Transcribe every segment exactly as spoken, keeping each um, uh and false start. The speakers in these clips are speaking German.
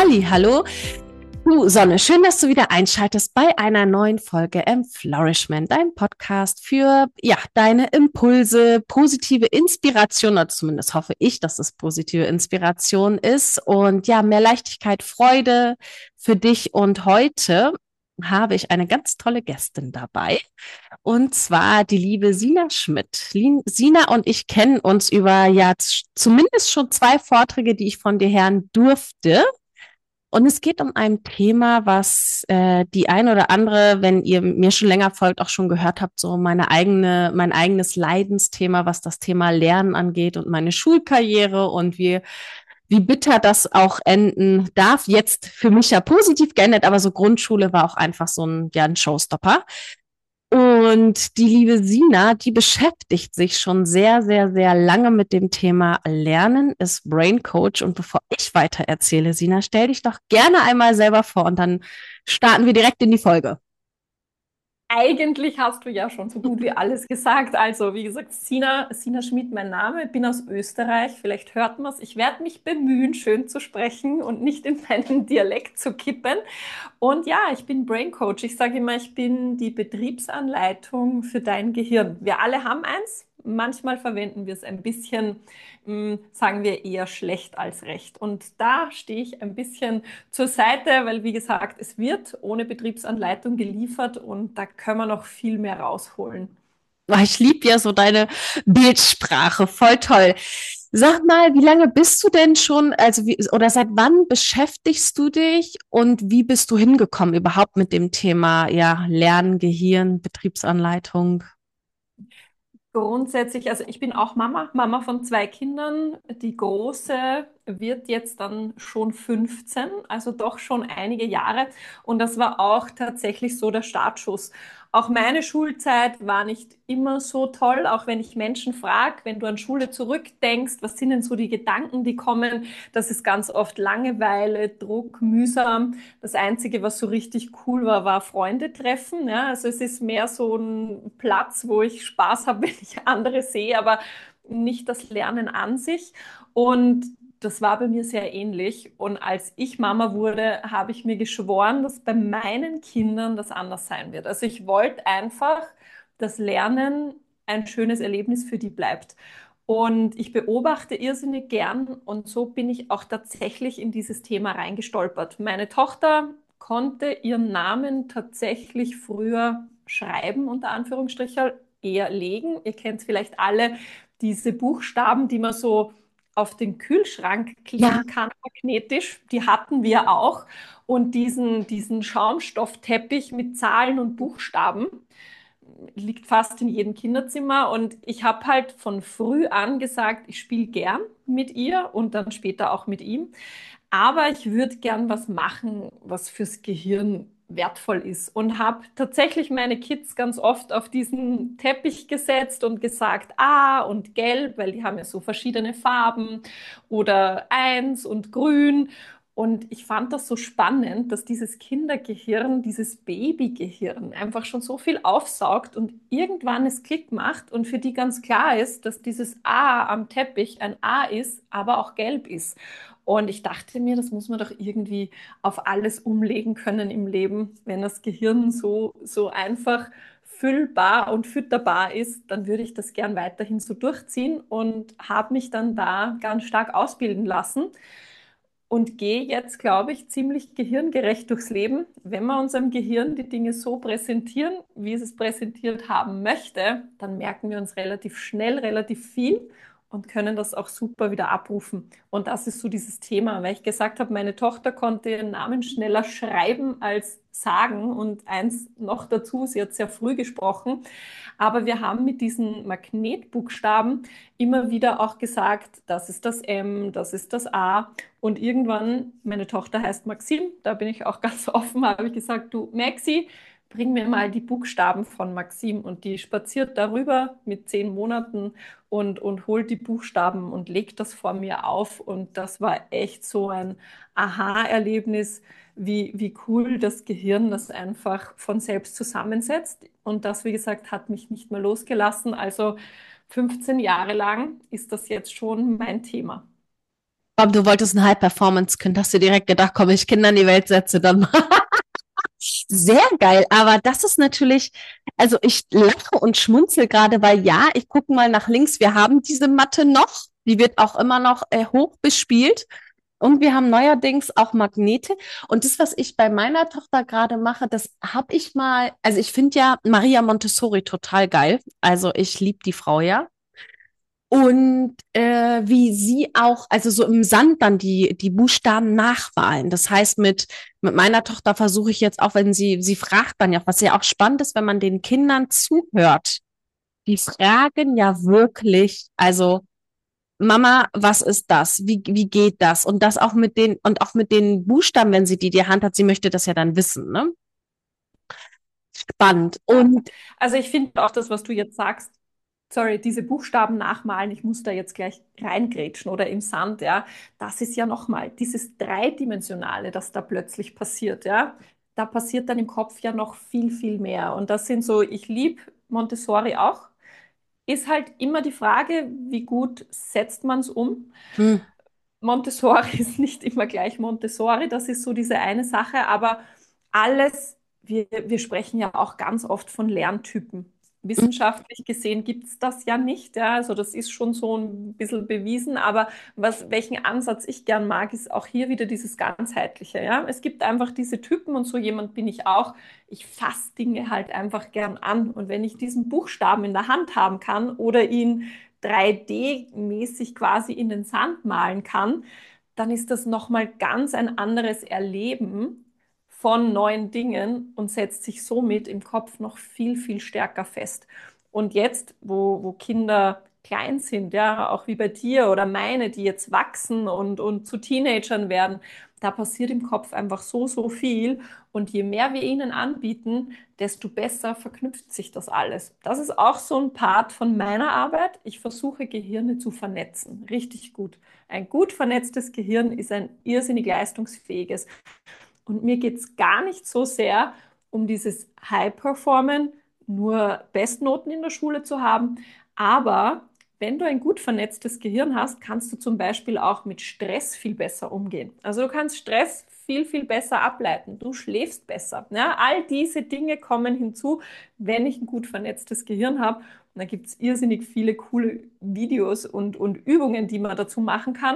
Halli, hallo. Du Sonne, schön, dass du wieder einschaltest bei einer neuen Folge im Flourishment, dein Podcast für ja, deine Impulse, positive Inspiration, oder zumindest hoffe ich, dass es positive Inspiration ist und ja, mehr Leichtigkeit, Freude für dich. Und heute habe ich eine ganz tolle Gästin dabei und zwar die liebe Sina Schmidt. Lin- Sina und ich kennen uns über ja z- zumindest schon zwei Vorträge, die ich von dir hören durfte. Und es geht um ein Thema, was äh, die ein oder andere, wenn ihr mir schon länger folgt, auch schon gehört habt, so meine eigene, mein eigenes Leidensthema, was das Thema Lernen angeht und meine Schulkarriere und wie, wie bitter das auch enden darf. Jetzt für mich ja positiv geendet, aber so Grundschule war auch einfach so ein, ja, ein Showstopper. Und die liebe Sina, die beschäftigt sich schon sehr, sehr, sehr lange mit dem Thema Lernen, ist Brain Coach. Und bevor ich weiter erzähle, Sina, stell dich doch gerne einmal selber vor und dann starten wir direkt in die Folge. Eigentlich hast du ja schon so gut wie alles gesagt. Also, wie gesagt, Sina, Sina Schmidt, mein Name, bin aus Österreich. Vielleicht hört man es. Ich werde mich bemühen, schön zu sprechen und nicht in meinen Dialekt zu kippen. Und ja, ich bin Brain Coach. Ich sage immer, ich bin die Betriebsanleitung für dein Gehirn. Wir alle haben eins. Manchmal verwenden wir es ein bisschen, mh, sagen wir, eher schlecht als recht. Und da stehe ich ein bisschen zur Seite, weil, wie gesagt, es wird ohne Betriebsanleitung geliefert und da können wir noch viel mehr rausholen. Oh, ich liebe ja so deine Bildsprache, voll toll. Sag mal, wie lange bist du denn schon, also wie, oder seit wann beschäftigst du dich und wie bist du hingekommen überhaupt mit dem Thema, ja, Lernen, Gehirn, Betriebsanleitung? Grundsätzlich, also ich bin auch Mama, Mama von zwei Kindern. Die große wird jetzt dann schon fünfzehn, also doch schon einige Jahre. Und das war auch tatsächlich so der Startschuss. Auch meine Schulzeit war nicht immer so toll, auch wenn ich Menschen frage, wenn du an Schule zurückdenkst, was sind denn so die Gedanken, die kommen? Das ist ganz oft Langeweile, Druck, mühsam. Das Einzige, was so richtig cool war, war Freunde treffen. Ja, also es ist mehr so ein Platz, wo ich Spaß habe, wenn ich andere sehe, aber nicht das Lernen an sich. Und das war bei mir sehr ähnlich. Und als ich Mama wurde, habe ich mir geschworen, dass bei meinen Kindern das anders sein wird. Also ich wollte einfach, dass Lernen ein schönes Erlebnis für die bleibt. Und ich beobachte irrsinnig gern und so bin ich auch tatsächlich in dieses Thema reingestolpert. Meine Tochter konnte ihren Namen tatsächlich früher schreiben, unter Anführungsstrichen, eher legen. Ihr kennt vielleicht alle diese Buchstaben, die man so auf den Kühlschrank Ja, kleben kann, magnetisch. Die hatten wir auch. Und diesen, diesen Schaumstoffteppich mit Zahlen und Buchstaben liegt fast in jedem Kinderzimmer. Und ich habe halt von früh an gesagt, ich spiele gern mit ihr und dann später auch mit ihm. Aber ich würde gern was machen, was fürs Gehirn wertvoll ist. Und habe tatsächlich meine Kids ganz oft auf diesen Teppich gesetzt und gesagt, ah, und gelb, weil die haben ja so verschiedene Farben, oder eins und grün. Und ich fand das so spannend, dass dieses Kindergehirn, dieses Babygehirn einfach schon so viel aufsaugt und irgendwann es Klick macht und für die ganz klar ist, dass dieses A am Teppich ein A ist, aber auch gelb ist. Und ich dachte mir, das muss man doch irgendwie auf alles umlegen können im Leben. Wenn das Gehirn so, so einfach füllbar und fütterbar ist, dann würde ich das gern weiterhin so durchziehen und habe mich dann da ganz stark ausbilden lassen und gehe jetzt, glaube ich, ziemlich gehirngerecht durchs Leben. Wenn wir unserem Gehirn die Dinge so präsentieren, wie es es präsentiert haben möchte, dann merken wir uns relativ schnell relativ viel und können das auch super wieder abrufen. Und das ist so dieses Thema, weil ich gesagt habe, meine Tochter konnte ihren Namen schneller schreiben als sagen und eins noch dazu, sie hat sehr früh gesprochen, aber wir haben mit diesen Magnetbuchstaben immer wieder auch gesagt, das ist das M, das ist das A. Und irgendwann, meine Tochter heißt Maxim, da bin ich auch ganz offen, habe ich gesagt, du Maxi, bring mir mal die Buchstaben von Maxim. Und die spaziert darüber mit zehn Monaten und, und holt die Buchstaben und legt das vor mir auf. Und das war echt so ein Aha-Erlebnis, wie, wie cool das Gehirn das einfach von selbst zusammensetzt. Und das, wie gesagt, hat mich nicht mehr losgelassen. Also fünfzehn Jahre lang ist das jetzt schon mein Thema. Komm, du wolltest ein High-Performance-Kind, hast du direkt gedacht, komm, ich Kinder in die Welt setze, dann mal. Sehr geil, aber das ist natürlich, also ich lache und schmunzel gerade, weil ja, ich gucke mal nach links, wir haben diese Matte noch, die wird auch immer noch äh, hoch bespielt und wir haben neuerdings auch Magnete und das, was ich bei meiner Tochter gerade mache, das habe ich mal, also ich finde ja Maria Montessori total geil, also ich liebe die Frau ja. Und äh, wie sie auch, also so im Sand dann die, die Buchstaben nachmalen. Das heißt, mit, mit meiner Tochter versuche ich jetzt auch, wenn sie, sie fragt dann ja, was ja auch spannend ist, wenn man den Kindern zuhört. Die fragen ja wirklich, also Mama, was ist das? Wie, wie geht das? Und das auch mit den, und auch mit den Buchstaben, wenn sie die die Hand hat, sie möchte das ja dann wissen, ne? Spannend. Ja. Und Also ich finde auch das, was du jetzt sagst, sorry, diese Buchstaben nachmalen, ich muss da jetzt gleich reingrätschen oder im Sand, ja, das ist ja nochmal dieses Dreidimensionale, das da plötzlich passiert, ja. Da passiert dann im Kopf ja noch viel, viel mehr. Und das sind so, ich liebe Montessori auch, ist halt immer die Frage, wie gut setzt man es um? hm, Montessori ist nicht immer gleich Montessori, das ist so diese eine Sache, aber alles, wir, wir sprechen ja auch ganz oft von Lerntypen. Wissenschaftlich gesehen gibt es das ja nicht, ja, also das ist schon so ein bisschen bewiesen, aber was, welchen Ansatz ich gern mag, ist auch hier wieder dieses Ganzheitliche, ja. Es gibt einfach diese Typen und so jemand bin ich auch. Ich fasse Dinge halt einfach gern an und wenn ich diesen Buchstaben in der Hand haben kann oder ihn drei D-mäßig quasi in den Sand malen kann, dann ist das nochmal ganz ein anderes Erleben von neuen Dingen und setzt sich somit im Kopf noch viel, viel stärker fest. Und jetzt, wo, wo Kinder klein sind, ja, auch wie bei dir oder meine, die jetzt wachsen und, und zu Teenagern werden, da passiert im Kopf einfach so, so viel. Und je mehr wir ihnen anbieten, desto besser verknüpft sich das alles. Das ist auch so ein Part von meiner Arbeit. Ich versuche, Gehirne zu vernetzen. Richtig gut. Ein gut vernetztes Gehirn ist ein irrsinnig leistungsfähiges. Und mir geht es gar nicht so sehr um dieses High-Performen, nur Bestnoten in der Schule zu haben. Aber wenn du ein gut vernetztes Gehirn hast, kannst du zum Beispiel auch mit Stress viel besser umgehen. Also du kannst Stress viel, viel besser ableiten. Du schläfst besser. Ja, all diese Dinge kommen hinzu, wenn ich ein gut vernetztes Gehirn habe. Und da gibt es irrsinnig viele coole Videos und, und Übungen, die man dazu machen kann.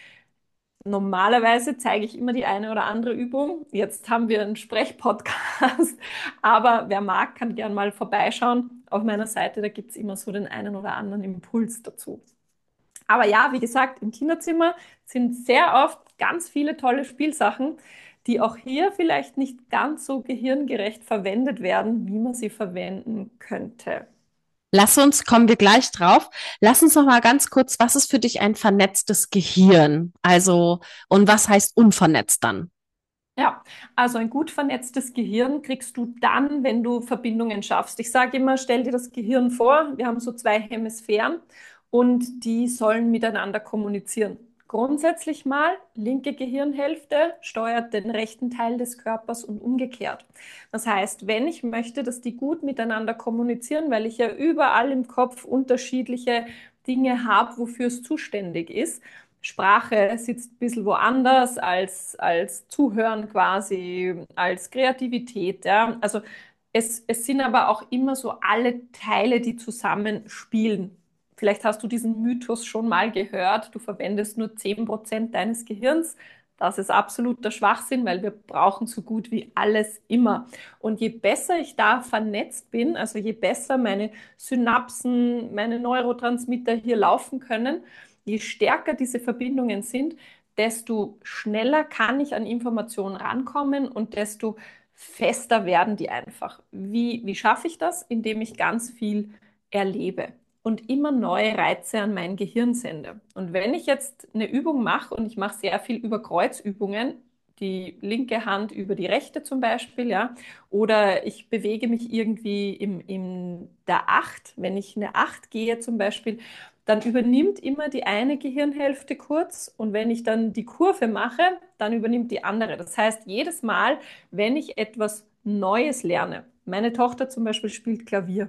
Normalerweise zeige ich immer die eine oder andere Übung. Jetzt haben wir einen Sprechpodcast, aber wer mag, kann gern mal vorbeischauen auf meiner Seite. Da gibt es immer so den einen oder anderen Impuls dazu. Aber ja, wie gesagt, im Kinderzimmer sind sehr oft ganz viele tolle Spielsachen, die auch hier vielleicht nicht ganz so gehirngerecht verwendet werden, wie man sie verwenden könnte. lass uns, kommen wir gleich drauf. Lass uns noch mal ganz kurz, was ist für dich ein vernetztes Gehirn? Also, und was heißt unvernetzt dann? Ja, also ein gut vernetztes Gehirn kriegst du dann, wenn du Verbindungen schaffst. Ich sage immer, stell dir das Gehirn vor, wir haben so zwei Hemisphären und die sollen miteinander kommunizieren. Grundsätzlich mal, linke Gehirnhälfte steuert den rechten Teil des Körpers und umgekehrt. Das heißt, wenn ich möchte, dass die gut miteinander kommunizieren, weil ich ja überall im Kopf unterschiedliche Dinge habe, wofür es zuständig ist, Sprache sitzt ein bisschen woanders als, als Zuhören quasi, als Kreativität. Ja. Also es, es sind aber auch immer so alle Teile, die zusammen spielen. Vielleicht hast du diesen Mythos schon mal gehört, du verwendest nur zehn Prozent deines Gehirns. Das ist absoluter Schwachsinn, weil wir brauchen so gut wie alles immer. Und je besser ich da vernetzt bin, also je besser meine Synapsen, meine Neurotransmitter hier laufen können, je stärker diese Verbindungen sind, desto schneller kann ich an Informationen rankommen und desto fester werden die einfach. Wie, wie schaffe ich das? Indem ich ganz viel erlebe und immer neue Reize an mein Gehirn sende. Und wenn ich jetzt eine Übung mache und ich mache sehr viel über Kreuzübungen, die linke Hand über die rechte zum Beispiel, ja, oder ich bewege mich irgendwie im, in der Acht, wenn ich eine Acht gehe zum Beispiel, dann übernimmt immer die eine Gehirnhälfte kurz und wenn ich dann die Kurve mache, dann übernimmt die andere. Das heißt, jedes Mal, wenn ich etwas Neues lerne, meine Tochter zum Beispiel spielt Klavier. Jetzt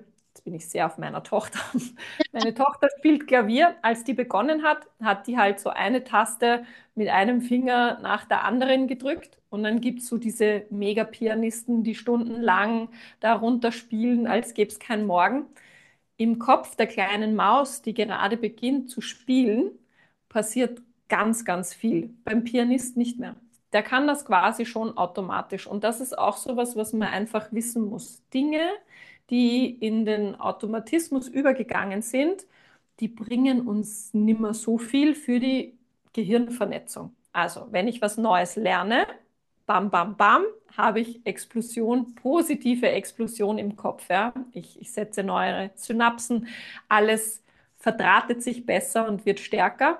bin ich sehr auf meiner Tochter. Meine Tochter spielt Klavier. Als die begonnen hat, hat die halt so eine Taste mit einem Finger nach der anderen gedrückt. Und dann gibt es so diese Mega-Pianisten, die stundenlang darunter spielen, als gäbe es keinen Morgen. Im Kopf der kleinen Maus, die gerade beginnt zu spielen, passiert ganz, ganz viel. Beim Pianist nicht mehr. Der kann das quasi schon automatisch. Und das ist auch so was, was man einfach wissen muss. Dinge, die in den Automatismus übergegangen sind, die bringen uns nimmer so viel für die Gehirnvernetzung. Also, wenn ich was Neues lerne, bam, bam, bam, habe ich Explosion, positive Explosion im Kopf. Ja? Ich, ich setze neue Synapsen, alles verdrahtet sich besser und wird stärker.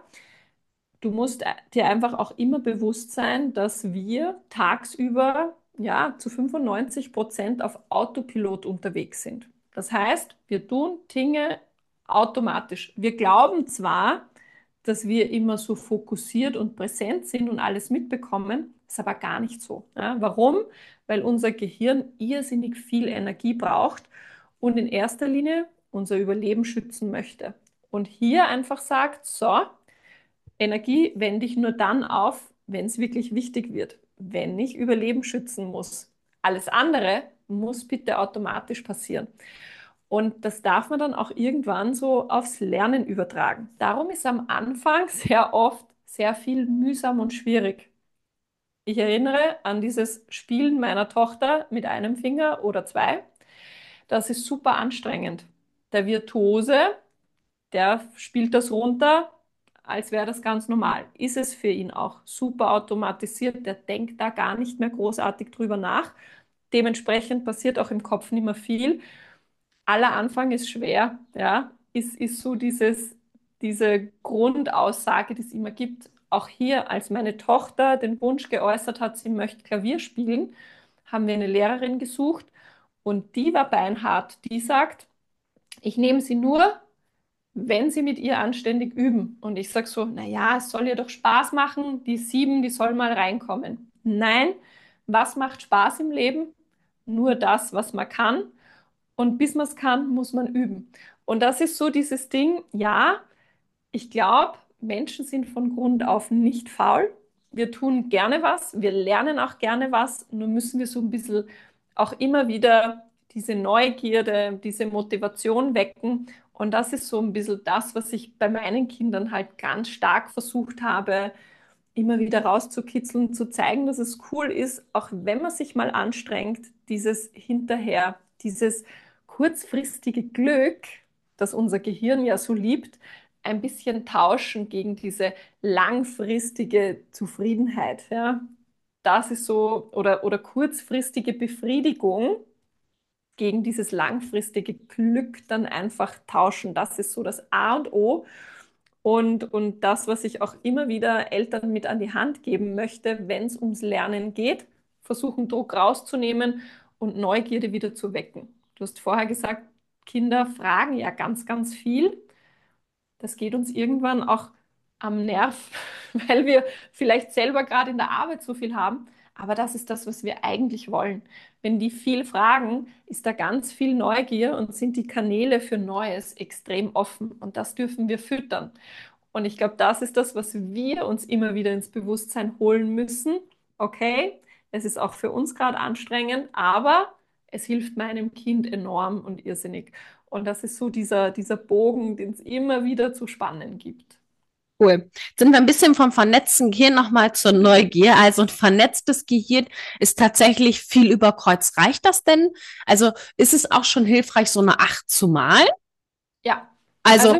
Du musst dir einfach auch immer bewusst sein, dass wir tagsüber ja zu fünfundneunzig Prozent auf Autopilot unterwegs sind. Das heißt, wir tun Dinge automatisch. Wir glauben zwar, dass wir immer so fokussiert und präsent sind und alles mitbekommen, ist aber gar nicht so. Ja, warum? Weil unser Gehirn irrsinnig viel Energie braucht und in erster Linie unser Überleben schützen möchte. Und hier einfach sagt, so, Energie wende ich nur dann auf, wenn es wirklich wichtig wird, wenn ich Überleben schützen muss. Alles andere muss bitte automatisch passieren. Und das darf man dann auch irgendwann so aufs Lernen übertragen. Darum ist am Anfang sehr oft sehr viel mühsam und schwierig. Ich erinnere an dieses Spielen meiner Tochter mit einem Finger oder zwei. Das ist super anstrengend. Der Virtuose, der spielt das runter, als wäre das ganz normal. Ist es für ihn auch super automatisiert. Der denkt da gar nicht mehr großartig drüber nach. Dementsprechend passiert auch im Kopf nicht mehr viel. Aller Anfang ist schwer, ja, ist, ist so dieses, diese Grundaussage, die es immer gibt. Auch hier, als meine Tochter den Wunsch geäußert hat, sie möchte Klavier spielen, haben wir eine Lehrerin gesucht und die war beinhart. Die sagt, ich nehme sie nur, wenn sie mit ihr anständig üben. Und ich sage so, naja, es soll ihr doch Spaß machen, die sieben, die soll mal reinkommen. Nein, was macht Spaß im Leben? Nur das, was man kann. Und bis man es kann, muss man üben. Und das ist so dieses Ding, ja, ich glaube, Menschen sind von Grund auf nicht faul. Wir tun gerne was, wir lernen auch gerne was, nur müssen wir so ein bisschen auch immer wieder diese Neugierde, diese Motivation wecken. Und das ist so ein bisschen das, was ich bei meinen Kindern halt ganz stark versucht habe, immer wieder rauszukitzeln, zu zeigen, dass es cool ist, auch wenn man sich mal anstrengt, dieses hinterher, dieses kurzfristige Glück, das unser Gehirn ja so liebt, ein bisschen tauschen gegen diese langfristige Zufriedenheit. Ja? Das ist so, oder, oder kurzfristige Befriedigung gegen dieses langfristige Glück dann einfach tauschen. Das ist so das A und O. Und, und das, was ich auch immer wieder Eltern mit an die Hand geben möchte, wenn es ums Lernen geht, versuchen Druck rauszunehmen und Neugierde wieder zu wecken. Du hast vorher gesagt, Kinder fragen ja ganz, ganz viel. Das geht uns irgendwann auch am Nerv, weil wir vielleicht selber gerade in der Arbeit so viel haben. Aber das ist das, was wir eigentlich wollen. Wenn die viel fragen, ist da ganz viel Neugier und sind die Kanäle für Neues extrem offen. Und das dürfen wir füttern. Und ich glaube, das ist das, was wir uns immer wieder ins Bewusstsein holen müssen. Okay, es ist auch für uns gerade anstrengend, aber es hilft meinem Kind enorm und irrsinnig. Und das ist so dieser, dieser Bogen, den es immer wieder zu spannen gibt. Cool. Sind wir ein bisschen vom vernetzten Gehirn nochmal zur Neugier. Also ein vernetztes Gehirn ist tatsächlich viel über Kreuz. Reicht das denn? Also ist es auch schon hilfreich, so eine Acht zu malen? Ja, also Also,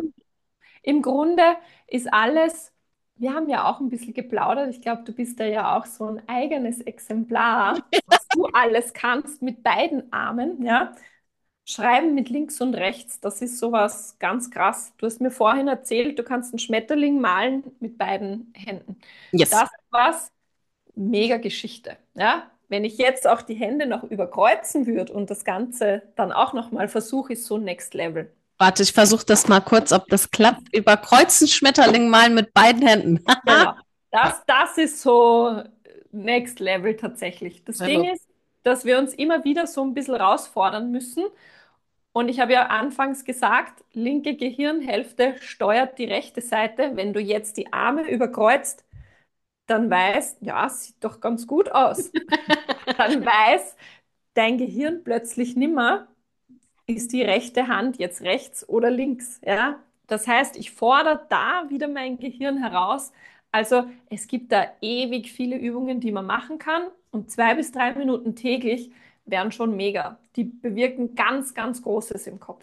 im Grunde ist alles, wir haben ja auch ein bisschen geplaudert. Ich glaube, du bist da ja auch so ein eigenes Exemplar, was du alles kannst mit beiden Armen, ja. Schreiben mit links und rechts, das ist sowas ganz krass. Du hast mir vorhin erzählt, du kannst einen Schmetterling malen mit beiden Händen. yes. Das ist was, mega Geschichte. Ja? Wenn ich jetzt auch die Hände noch überkreuzen würde und das Ganze dann auch noch mal versuche, ist so Next Level. Warte, ich versuche das mal kurz, ob das klappt. Über Kreuzen Schmetterling malen mit beiden Händen. Genau. Das, das ist so Next Level tatsächlich. Das Ding Also, ist, dass wir uns immer wieder so ein bisschen herausfordern müssen. Und ich habe ja anfangs gesagt, linke Gehirnhälfte steuert die rechte Seite. Wenn du jetzt die Arme überkreuzt, dann weiß, ja, sieht doch ganz gut aus. Dann weiß dein Gehirn plötzlich nimmer, ist die rechte Hand jetzt rechts oder links, ja? Das heißt, ich fordere da wieder mein Gehirn heraus. Also es gibt da ewig viele Übungen, die man machen kann und zwei bis drei Minuten täglich wären schon mega. Die bewirken ganz, ganz Großes im Kopf.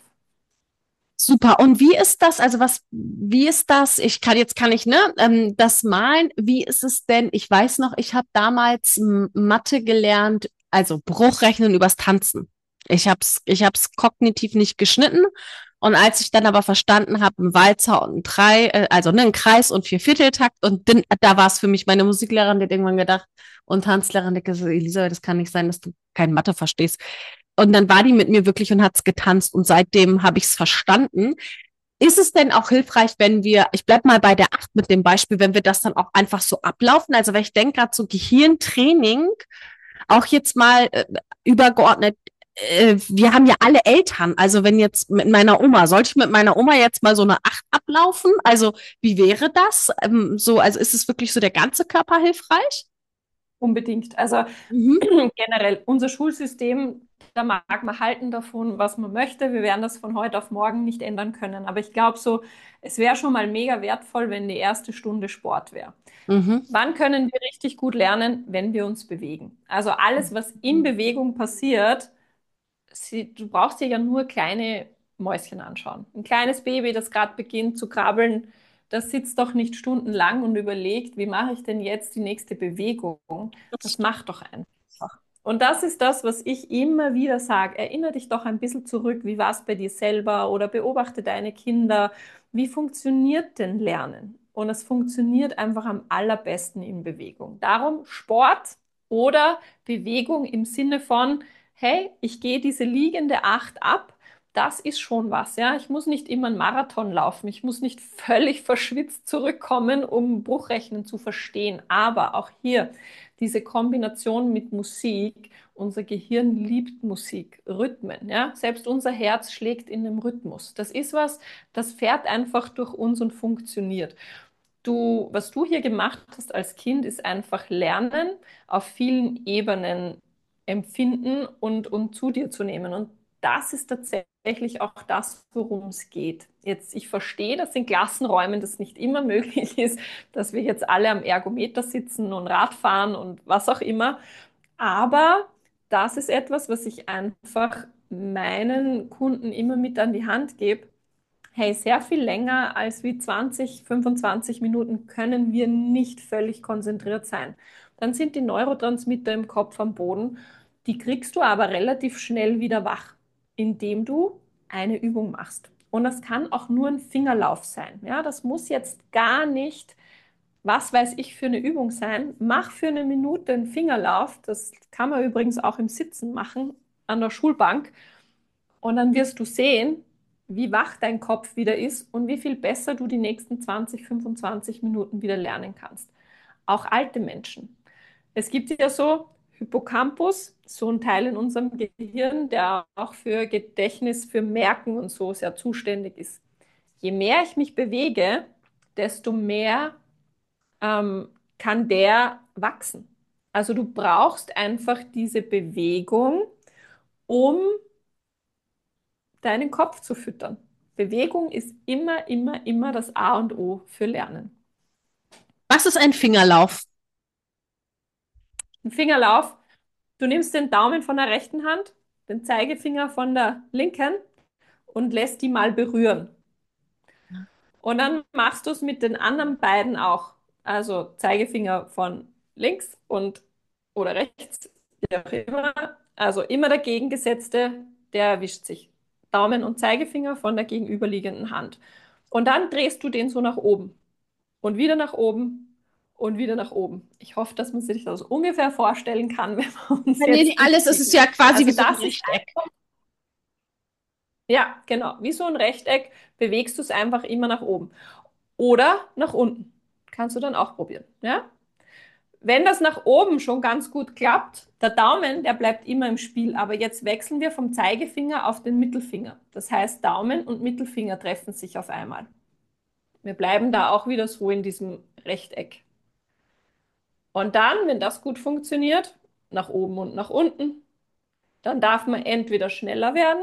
Super. Und wie ist das? Also was, wie ist das? Ich kann jetzt kann ich ne ähm, das malen. Wie ist es denn? Ich weiß noch, ich habe damals M- Mathe gelernt, also Bruchrechnen übers Tanzen. Ich habe es, ich habe es kognitiv nicht geschnitten. Und als ich dann aber verstanden habe, ein Walzer und ein Drei, äh, also ne, ein Kreis und Viervierteltakt, und dann, da war es für mich meine Musiklehrerin, die hat irgendwann gedacht, und Tanzlehrerin, die hat gesagt, Elisabeth, das kann nicht sein, dass du kein Mathe verstehst. Und dann war die mit mir wirklich und hat's getanzt und seitdem habe ich es verstanden. Ist es denn auch hilfreich, wenn wir, ich bleib mal bei der Acht mit dem Beispiel, wenn wir das dann auch einfach so ablaufen? Also, weil ich denke gerade so Gehirntraining, auch jetzt mal äh, übergeordnet, äh, wir haben ja alle Eltern. Also wenn jetzt mit meiner Oma, sollte ich mit meiner Oma jetzt mal so eine Acht ablaufen? Also wie wäre das? Ähm, so, also ist es wirklich so der ganze Körper hilfreich? Unbedingt. Also Mhm. generell, unser Schulsystem, da mag man halten davon, was man möchte. Wir werden das von heute auf morgen nicht ändern können. Aber ich glaube so, es wäre schon mal mega wertvoll, wenn die erste Stunde Sport wäre. Mhm. Wann können wir richtig gut lernen? Wenn wir uns bewegen. Also alles, was in Bewegung passiert, sie, du brauchst dir ja nur kleine Mäuschen anschauen. Ein kleines Baby, das gerade beginnt zu krabbeln, das sitzt doch nicht stundenlang und überlegt, wie mache ich denn jetzt die nächste Bewegung? Das macht doch einfach. Und das ist das, was ich immer wieder sage. Erinnere dich doch ein bisschen zurück, wie war es bei dir selber oder beobachte deine Kinder. Wie funktioniert denn Lernen? Und es funktioniert einfach am allerbesten in Bewegung. Darum Sport oder Bewegung im Sinne von, hey, ich gehe diese liegende Acht ab, das ist schon was, ja. Ich muss nicht immer einen Marathon laufen, ich muss nicht völlig verschwitzt zurückkommen, um Bruchrechnen zu verstehen. Aber auch hier diese Kombination mit Musik, unser Gehirn liebt Musik, Rhythmen, ja. Selbst unser Herz schlägt in einem Rhythmus. Das ist was, das fährt einfach durch uns und funktioniert. Du, was du hier gemacht hast als Kind, ist einfach lernen, auf vielen Ebenen empfinden und, und zu dir zu nehmen. Und das ist tatsächlich auch das, worum es geht. Jetzt, ich verstehe, dass in Klassenräumen das nicht immer möglich ist, dass wir jetzt alle am Ergometer sitzen und Rad fahren und was auch immer. Aber das ist etwas, was ich einfach meinen Kunden immer mit an die Hand gebe. Hey, sehr viel länger als wie zwanzig, fünfundzwanzig Minuten können wir nicht völlig konzentriert sein. Dann sind die Neurotransmitter im Kopf am Boden. Die kriegst du aber relativ schnell wieder wach, indem du eine Übung machst. Und das kann auch nur ein Fingerlauf sein. Ja, das muss jetzt gar nicht, was weiß ich, für eine Übung sein. Mach für eine Minute einen Fingerlauf. Das kann man übrigens auch im Sitzen machen, an der Schulbank. Und dann wirst du sehen, wie wach dein Kopf wieder ist und wie viel besser du die nächsten zwanzig, fünfundzwanzig Minuten wieder lernen kannst. Auch alte Menschen. Es gibt ja so Hippocampus, so ein Teil in unserem Gehirn, der auch für Gedächtnis, für Merken und so sehr zuständig ist. Je mehr ich mich bewege, desto mehr ähm, kann der wachsen. Also du brauchst einfach diese Bewegung, um deinen Kopf zu füttern. Bewegung ist immer, immer, immer das A und O für Lernen. Was ist ein Fingerlauf? Ein Fingerlauf, du nimmst den Daumen von der rechten Hand, den Zeigefinger von der linken und lässt die mal berühren. Und dann machst du es mit den anderen beiden auch. Also Zeigefinger von links und oder rechts, wie auch immer. Also immer der Gegengesetzte, der erwischt sich. Daumen und Zeigefinger von der gegenüberliegenden Hand. Und dann drehst du den so nach oben und wieder nach oben und wieder nach oben. Ich hoffe, dass man sich das ungefähr vorstellen kann, wenn wir uns Ja, nee, jetzt nicht alles, es sieht. ist ja quasi wie Also so ein das ist Rechteck. ja, genau. Wie so ein Rechteck bewegst du es einfach immer nach oben. Oder nach unten. Kannst du dann auch probieren. Ja? wenn das nach oben schon ganz gut klappt, der Daumen, der bleibt immer im Spiel. Aber jetzt wechseln wir vom Zeigefinger auf den Mittelfinger. Das heißt, Daumen und Mittelfinger treffen sich auf einmal. Wir bleiben da auch wieder so in diesem Rechteck. Und dann, wenn das gut funktioniert, nach oben und nach unten, dann darf man entweder schneller werden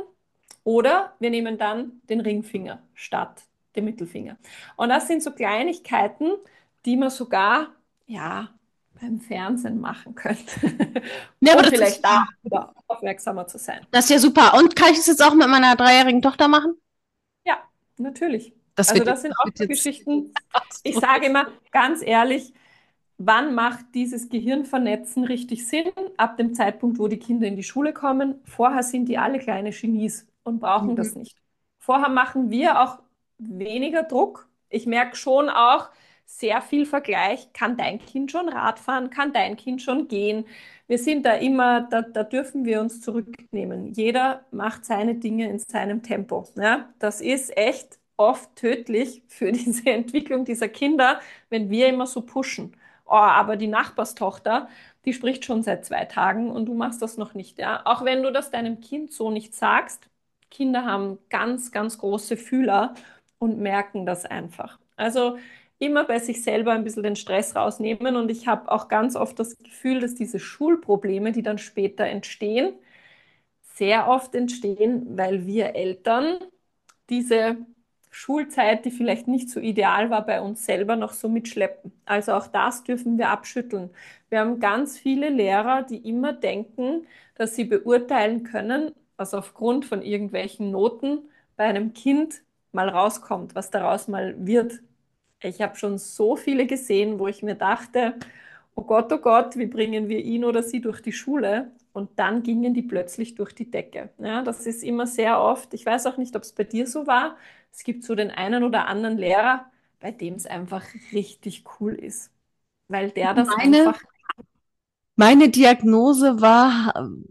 oder wir nehmen dann den Ringfinger statt dem Mittelfinger. Und das sind so Kleinigkeiten, die man sogar, ja, beim Fernsehen machen könnte, Ja, aber um das ist, vielleicht da wieder aufmerksamer zu sein. das ist ja super. Und kann ich das jetzt auch mit meiner dreijährigen Tochter machen? Ja, natürlich. Das Also wird das jetzt, sind das auch wird so jetzt Geschichten. Ich sage ausdrücklich. immer ganz ehrlich, wann macht dieses Gehirnvernetzen richtig Sinn? Ab dem Zeitpunkt, wo die Kinder in die Schule kommen. Vorher sind die alle kleine Genies und brauchen Mhm. das nicht. Vorher machen wir auch weniger Druck. Ich merke schon auch sehr viel Vergleich. Kann dein Kind schon Radfahren? Kann dein Kind schon gehen? Wir sind da immer, da, da dürfen wir uns zurücknehmen. Jeder macht seine Dinge in seinem Tempo. Ja? Das ist echt oft tödlich für diese Entwicklung dieser Kinder, wenn wir immer so pushen. Oh, aber die Nachbarstochter, die spricht schon seit zwei Tagen und du machst das noch nicht, ja. Auch wenn du das deinem Kind so nicht sagst, Kinder haben ganz, ganz große Fühler und merken das einfach. Also immer bei sich selber ein bisschen den Stress rausnehmen und ich habe auch ganz oft das Gefühl, dass diese Schulprobleme, die dann später entstehen, sehr oft entstehen, weil wir Eltern diese Schulzeit, die vielleicht nicht so ideal war, bei uns selber noch so mitschleppen. Also auch das dürfen wir abschütteln. Wir haben ganz viele Lehrer, die immer denken, dass sie beurteilen können, was aufgrund von irgendwelchen Noten bei einem Kind mal rauskommt, was daraus mal wird. Ich habe schon so viele gesehen, wo ich mir dachte, oh Gott, oh Gott, wie bringen wir ihn oder sie durch die Schule? Und dann gingen die plötzlich durch die Decke. Ja, das ist immer sehr oft. Ich weiß auch nicht, ob es bei dir so war. Es gibt so den einen oder anderen Lehrer, bei dem es einfach richtig cool ist, weil der das Meine, einfach. meine Diagnose war ähm,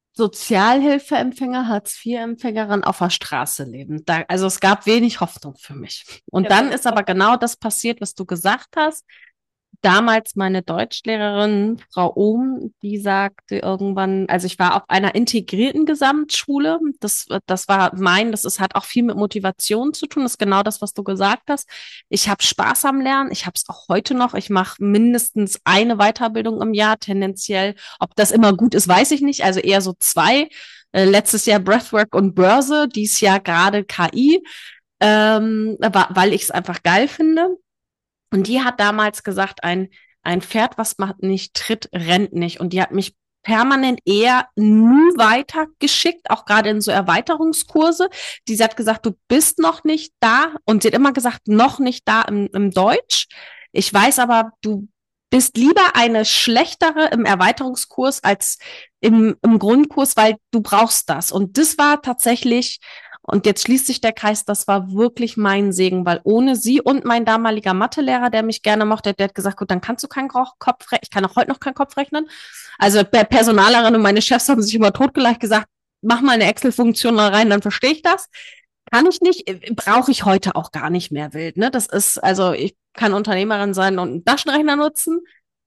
Sozialhilfeempfänger, Hartz-vier-Empfängerin auf der Straße leben. Da, also es gab wenig Hoffnung für mich. Und Ja, dann das, ist aber genau das passiert, was du gesagt hast. Damals meine Deutschlehrerin, Frau Ohm, die sagte irgendwann, also ich war auf einer integrierten Gesamtschule. Das, das war mein, das ist, hat auch viel mit Motivation zu tun. Das ist genau das, was du gesagt hast. Ich habe Spaß am Lernen. Ich habe es auch heute noch. Ich mache mindestens eine Weiterbildung im Jahr, tendenziell. Ob das immer gut ist, weiß ich nicht. Also eher so zwei. Äh, letztes Jahr Breathwork und Börse, dies Jahr gerade K I, ähm, weil ich es einfach geil finde. Und die hat damals gesagt, ein, ein Pferd, was macht nicht, tritt, rennt nicht. Und die hat mich permanent eher nie weiter geschickt, auch gerade in so Erweiterungskurse. Die sie hat gesagt, du bist noch nicht da. Und sie hat immer gesagt, noch nicht da im, im Deutsch. Ich weiß aber, du bist lieber eine schlechtere im Erweiterungskurs als im, im Grundkurs, weil du brauchst das. Und das war tatsächlich, und jetzt schließt sich der Kreis, das war wirklich mein Segen, weil ohne sie und mein damaliger Mathelehrer, der mich gerne mochte, der hat gesagt, gut, dann kannst du keinen Kopf rechnen. Ich kann auch heute noch keinen Kopf rechnen. Also der Personalerin und meine Chefs haben sich immer totgelacht gesagt, mach mal eine Excel-Funktion da rein, dann verstehe ich das. Kann ich nicht, brauche ich heute auch gar nicht mehr wild. Ne? Das ist, also ich kann Unternehmerin sein und einen Taschenrechner nutzen.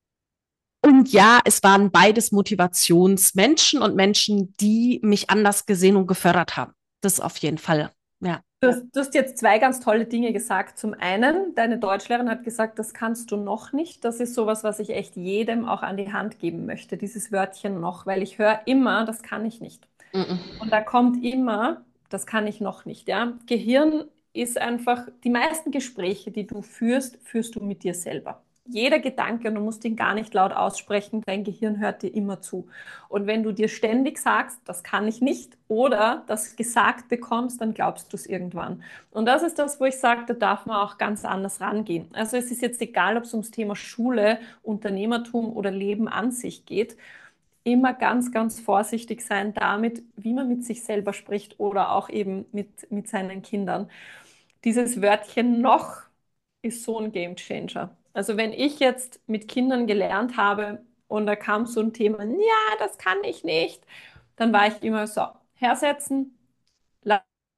Und ja, es waren beides Motivationsmenschen und Menschen, die mich anders gesehen und gefördert haben. Das auf jeden Fall, ja. Du hast, du hast jetzt zwei ganz tolle Dinge gesagt. Zum einen, deine Deutschlehrerin hat gesagt, das kannst du noch nicht. Das ist sowas, was ich echt jedem auch an die Hand geben möchte, dieses Wörtchen noch, weil ich höre immer, das kann ich nicht. Mm -mm. Und da kommt immer, das kann ich noch nicht, ja. Gehirn ist einfach, die meisten Gespräche, die du führst, führst du mit dir selber. Jeder Gedanke, und du musst ihn gar nicht laut aussprechen, dein Gehirn hört dir immer zu. Und wenn du dir ständig sagst, das kann ich nicht, oder das gesagt bekommst, dann glaubst du es irgendwann. Und das ist das, wo ich sage, da darf man auch ganz anders rangehen. Also es ist jetzt egal, ob es ums Thema Schule, Unternehmertum oder Leben an sich geht, immer ganz, ganz vorsichtig sein damit, wie man mit sich selber spricht oder auch eben mit, mit seinen Kindern. Dieses Wörtchen noch ist so ein Gamechanger. Also wenn ich jetzt mit Kindern gelernt habe und da kam so ein Thema, ja, das kann ich nicht, dann war ich immer so, hersetzen,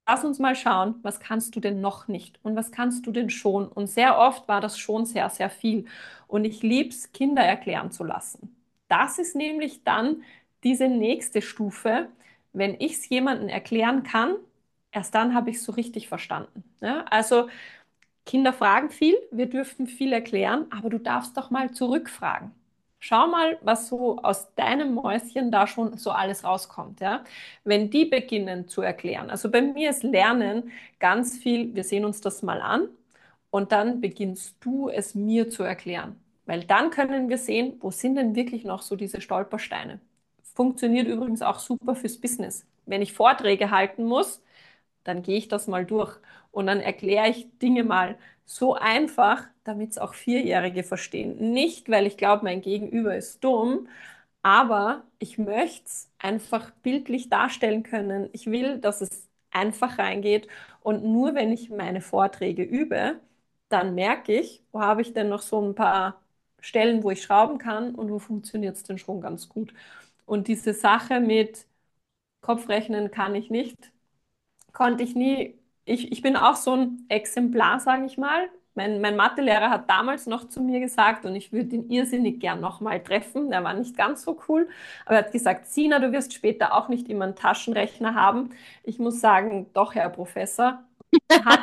lass uns mal schauen, was kannst du denn noch nicht und was kannst du denn schon? Und sehr oft war das schon sehr, sehr viel. Und ich liebe es, Kinder erklären zu lassen. Das ist nämlich dann diese nächste Stufe. Wenn ich es jemandem erklären kann, erst dann habe ich es so richtig verstanden. Ja? Also Kinder fragen viel, wir dürfen viel erklären, aber du darfst doch mal zurückfragen. Schau mal, was so aus deinem Mäuschen da schon so alles rauskommt, ja? Wenn die beginnen zu erklären. Also bei mir ist Lernen ganz viel, wir sehen uns das mal an und dann beginnst du es mir zu erklären. Weil dann können wir sehen, wo sind denn wirklich noch so diese Stolpersteine. Funktioniert übrigens auch super fürs Business. Wenn ich Vorträge halten muss, dann gehe ich das mal durch und dann erkläre ich Dinge mal so einfach, damit es auch Vierjährige verstehen. Nicht, weil ich glaube, mein Gegenüber ist dumm, aber ich möchte es einfach bildlich darstellen können. Ich will, dass es einfach reingeht und nur wenn ich meine Vorträge übe, dann merke ich, wo habe ich denn noch so ein paar Stellen, wo ich schrauben kann und wo funktioniert es denn schon ganz gut. Und diese Sache mit Kopfrechnen kann ich nicht, konnte ich nie. Ich, ich bin auch so ein Exemplar, sage ich mal. Mein, mein Mathelehrer hat damals noch zu mir gesagt, und ich würde ihn irrsinnig gern nochmal treffen, der war nicht ganz so cool, aber er hat gesagt, Sina, du wirst später auch nicht immer einen Taschenrechner haben. Ich muss sagen, doch, Herr Professor, hat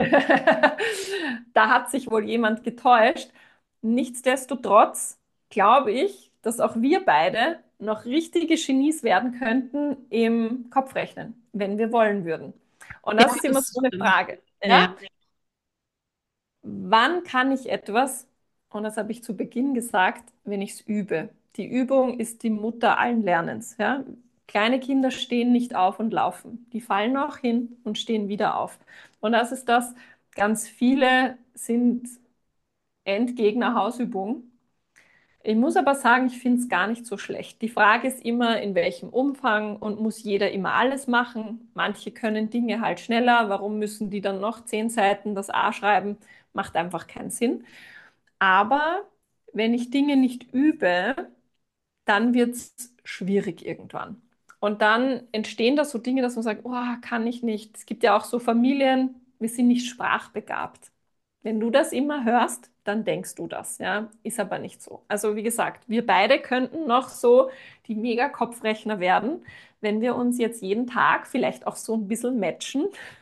da hat sich wohl jemand getäuscht. Nichtsdestotrotz glaube ich, dass auch wir beide noch richtige Genies werden könnten im Kopfrechnen, wenn wir wollen würden. Und Ja, das ist immer so das eine stimmt. Frage. Ja, Ja? ja. Wann kann ich etwas, und das habe ich zu Beginn gesagt, wenn ich es übe? Die Übung ist die Mutter allen Lernens. Ja? Kleine Kinder stehen nicht auf und laufen. Die fallen auch hin und stehen wieder auf. Und das ist das, ganz viele sind Endgegner Hausübung. Ich muss aber sagen, ich finde es gar nicht so schlecht. Die Frage ist immer, in welchem Umfang und muss jeder immer alles machen? Manche können Dinge halt schneller. Warum müssen die dann noch zehn Seiten das A schreiben? Macht einfach keinen Sinn. Aber wenn ich Dinge nicht übe, dann wird es schwierig irgendwann. Und dann entstehen da so Dinge, dass man sagt, oh, kann ich nicht. Es gibt ja auch so Familien, wir sind nicht sprachbegabt. Wenn du das immer hörst, dann denkst du das, ja. Ist aber nicht so. Also wie gesagt, wir beide könnten noch so die Mega-Kopfrechner werden, wenn wir uns jetzt jeden Tag vielleicht auch so ein bisschen matchen.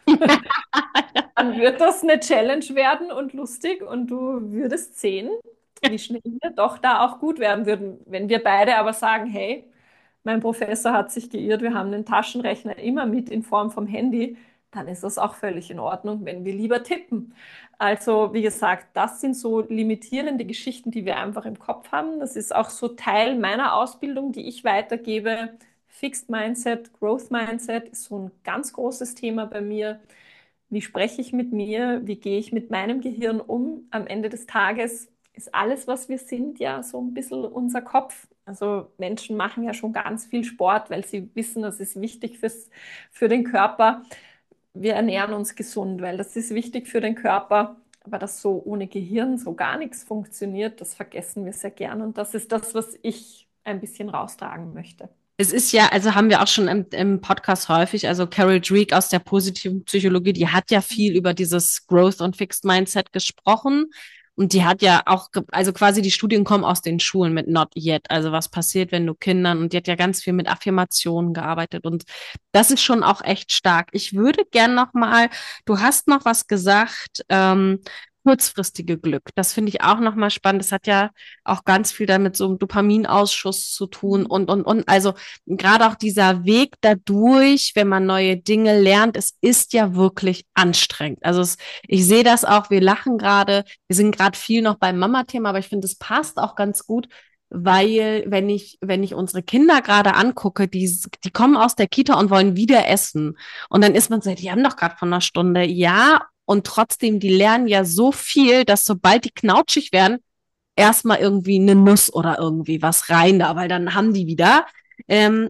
Dann wird das eine Challenge werden und lustig und du würdest sehen, wie schnell wir doch da auch gut werden würden. Wenn wir beide aber sagen, hey, mein Professor hat sich geirrt, wir haben den Taschenrechner immer mit in Form vom Handy, dann ist das auch völlig in Ordnung, wenn wir lieber tippen. Also, wie gesagt, das sind so limitierende Geschichten, die wir einfach im Kopf haben. Das ist auch so Teil meiner Ausbildung, die ich weitergebe. Fixed Mindset, Growth Mindset ist so ein ganz großes Thema bei mir. Wie spreche ich mit mir? Wie gehe ich mit meinem Gehirn um? Am Ende des Tages ist alles, was wir sind, ja so ein bisschen unser Kopf. Also Menschen machen ja schon ganz viel Sport, weil sie wissen, das ist wichtig fürs, für den Körper. Wir ernähren uns gesund, weil das ist wichtig für den Körper. Aber dass so ohne Gehirn so gar nichts funktioniert, das vergessen wir sehr gern. Und das ist das, was ich ein bisschen raustragen möchte. Es ist ja, also haben wir auch schon im, im Podcast häufig, also Carol Dweck aus der positiven Psychologie, die hat ja viel über dieses Growth und Fixed Mindset gesprochen. Und die hat ja auch, ge- also quasi die Studien kommen aus den Schulen mit Not Yet. Also was passiert, wenn du Kindern, und die hat ja ganz viel mit Affirmationen gearbeitet. Und das ist schon auch echt stark. Ich würde gern noch mal, du hast noch was gesagt, ähm, kurzfristige Glück. Das finde ich auch noch mal spannend. Das hat ja auch ganz viel damit so einem Dopaminausschuss zu tun und, und, und. Also gerade auch dieser Weg dadurch, wenn man neue Dinge lernt, es ist ja wirklich anstrengend. Also es, ich sehe das auch, wir lachen gerade, wir sind gerade viel noch beim Mama-Thema, aber ich finde, es passt auch ganz gut, weil wenn ich, wenn ich unsere Kinder gerade angucke, die, die kommen aus der Kita und wollen wieder essen. Und dann ist man so, die haben doch gerade von einer Stunde, ja, und trotzdem, die lernen ja so viel, dass sobald die knautschig werden, erstmal irgendwie eine Nuss oder irgendwie was rein da, weil dann haben die wieder. Ähm,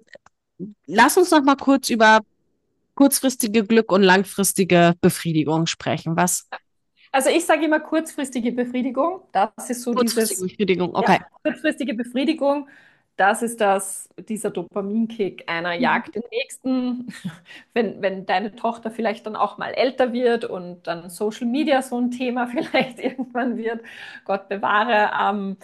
Lass uns noch mal kurz über kurzfristige Glück und langfristige Befriedigung sprechen. Was? Also ich sage immer kurzfristige Befriedigung. Das ist so Kurzfristige dieses, Befriedigung, ja, okay. kurzfristige Befriedigung. das ist das, dieser Dopaminkick. Einer Mhm. jagt den nächsten. Wenn, wenn deine Tochter vielleicht dann auch mal älter wird und dann Social Media so ein Thema vielleicht irgendwann wird, Gott bewahre, ähm,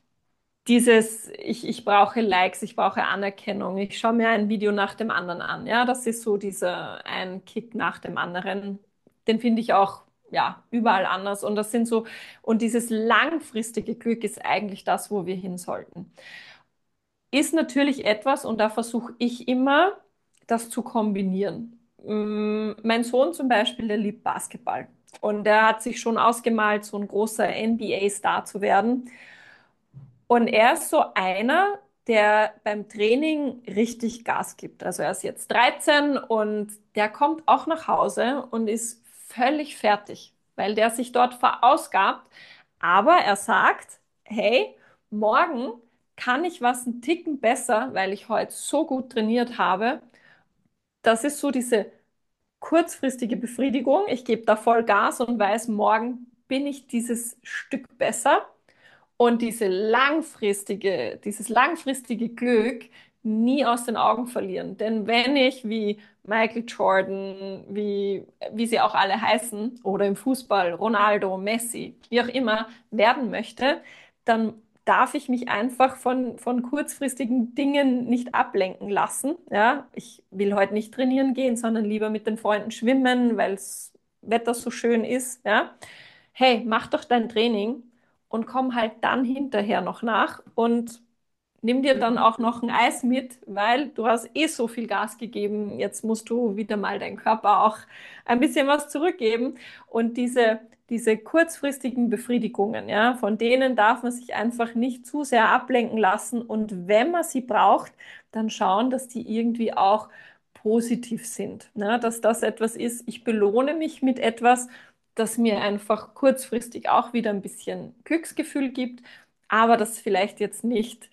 dieses, ich, ich brauche Likes, ich brauche Anerkennung, ich schaue mir ein Video nach dem anderen an. Ja, das ist so dieser ein Kick nach dem anderen. Den finde ich auch, ja, überall anders. Und das sind so, und dieses langfristige Glück ist eigentlich das, wo wir hin sollten. Ist natürlich etwas, und da versuche ich immer, das zu kombinieren. Mm, Mein Sohn zum Beispiel, der liebt Basketball. Und der hat sich schon ausgemalt, so ein großer N B A-Star zu werden. Und er ist so einer, der beim Training richtig Gas gibt. Also er ist jetzt dreizehn und der kommt auch nach Hause und ist völlig fertig, weil der sich dort verausgabt. Aber er sagt, hey, morgen kann ich was einen Ticken besser, weil ich heute so gut trainiert habe. Das ist so diese kurzfristige Befriedigung. Ich gebe da voll Gas und weiß, morgen bin ich dieses Stück besser. Und diese langfristige, dieses langfristige Glück nie aus den Augen verlieren. Denn wenn ich wie Michael Jordan, wie, wie sie auch alle heißen, oder im Fußball Ronaldo, Messi, wie auch immer, werden möchte, dann darf ich mich einfach von, von kurzfristigen Dingen nicht ablenken lassen. Ja, ich will heute nicht trainieren gehen, sondern lieber mit den Freunden schwimmen, weil das Wetter so schön ist. Ja, hey, mach doch dein Training und komm halt dann hinterher noch nach und nimm dir dann auch noch ein Eis mit, weil du hast eh so viel Gas gegeben. Jetzt musst du wieder mal deinem Körper auch ein bisschen was zurückgeben. Und diese, diese kurzfristigen Befriedigungen, ja, von denen darf man sich einfach nicht zu sehr ablenken lassen. Und wenn man sie braucht, dann schauen, dass die irgendwie auch positiv sind. Ne? Dass das etwas ist, ich belohne mich mit etwas, das mir einfach kurzfristig auch wieder ein bisschen Glücksgefühl gibt, aber das vielleicht jetzt nicht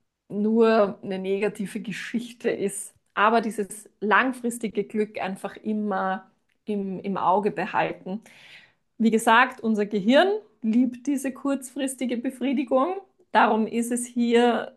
nur eine negative Geschichte ist, aber dieses langfristige Glück einfach immer im, im Auge behalten. Wie gesagt, unser Gehirn liebt diese kurzfristige Befriedigung. Darum ist es hier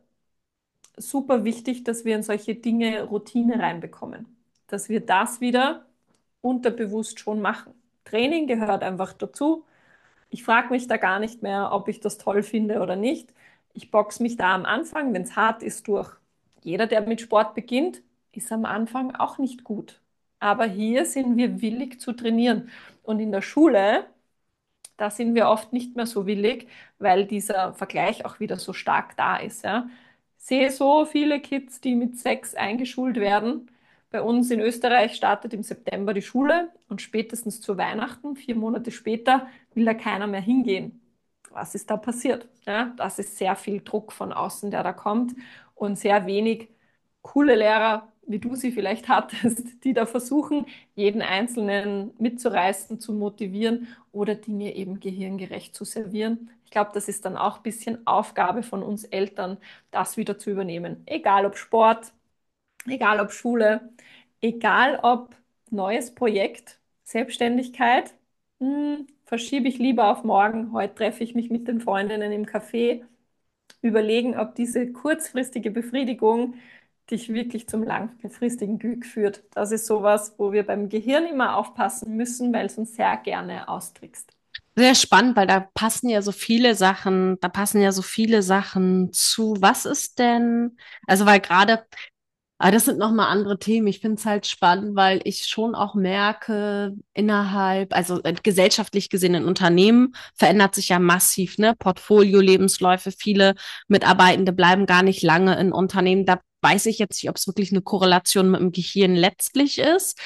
super wichtig, dass wir in solche Dinge Routine reinbekommen, dass wir das wieder unterbewusst schon machen. Training gehört einfach dazu. Ich frage mich da gar nicht mehr, ob ich das toll finde oder nicht. Ich boxe mich da am Anfang, wenn es hart ist, durch. Jeder, der mit Sport beginnt, ist am Anfang auch nicht gut. Aber hier sind wir willig zu trainieren. Und in der Schule, da sind wir oft nicht mehr so willig, weil dieser Vergleich auch wieder so stark da ist. Ja. Ich sehe so viele Kids, die mit sechs eingeschult werden. Bei uns in Österreich startet im September die Schule und spätestens zu Weihnachten, vier Monate später, will da keiner mehr hingehen. Was ist da passiert? Ja, das ist sehr viel Druck von außen, der da kommt und sehr wenig coole Lehrer, wie du sie vielleicht hattest, die da versuchen, jeden Einzelnen mitzureißen, zu motivieren oder Dinge eben gehirngerecht zu servieren. Ich glaube, das ist dann auch ein bisschen Aufgabe von uns Eltern, das wieder zu übernehmen. Egal ob Sport, egal ob Schule, egal ob neues Projekt, Selbstständigkeit, hm, verschiebe ich lieber auf morgen. Heute treffe ich mich mit den Freundinnen im Café, überlegen, ob diese kurzfristige Befriedigung dich wirklich zum langfristigen Glück führt. Das ist sowas, wo wir beim Gehirn immer aufpassen müssen, weil es uns sehr gerne austrickst. Sehr spannend, weil da passen ja so viele Sachen, da passen ja so viele Sachen zu. Was ist denn, also weil gerade, aber das sind nochmal andere Themen. Ich finde es halt spannend, weil ich schon auch merke, innerhalb, also äh, gesellschaftlich gesehen in Unternehmen verändert sich ja massiv, ne? Portfolio, Lebensläufe, viele Mitarbeitende bleiben gar nicht lange in Unternehmen. Da weiß ich jetzt nicht, ob es wirklich eine Korrelation mit dem Gehirn letztlich ist.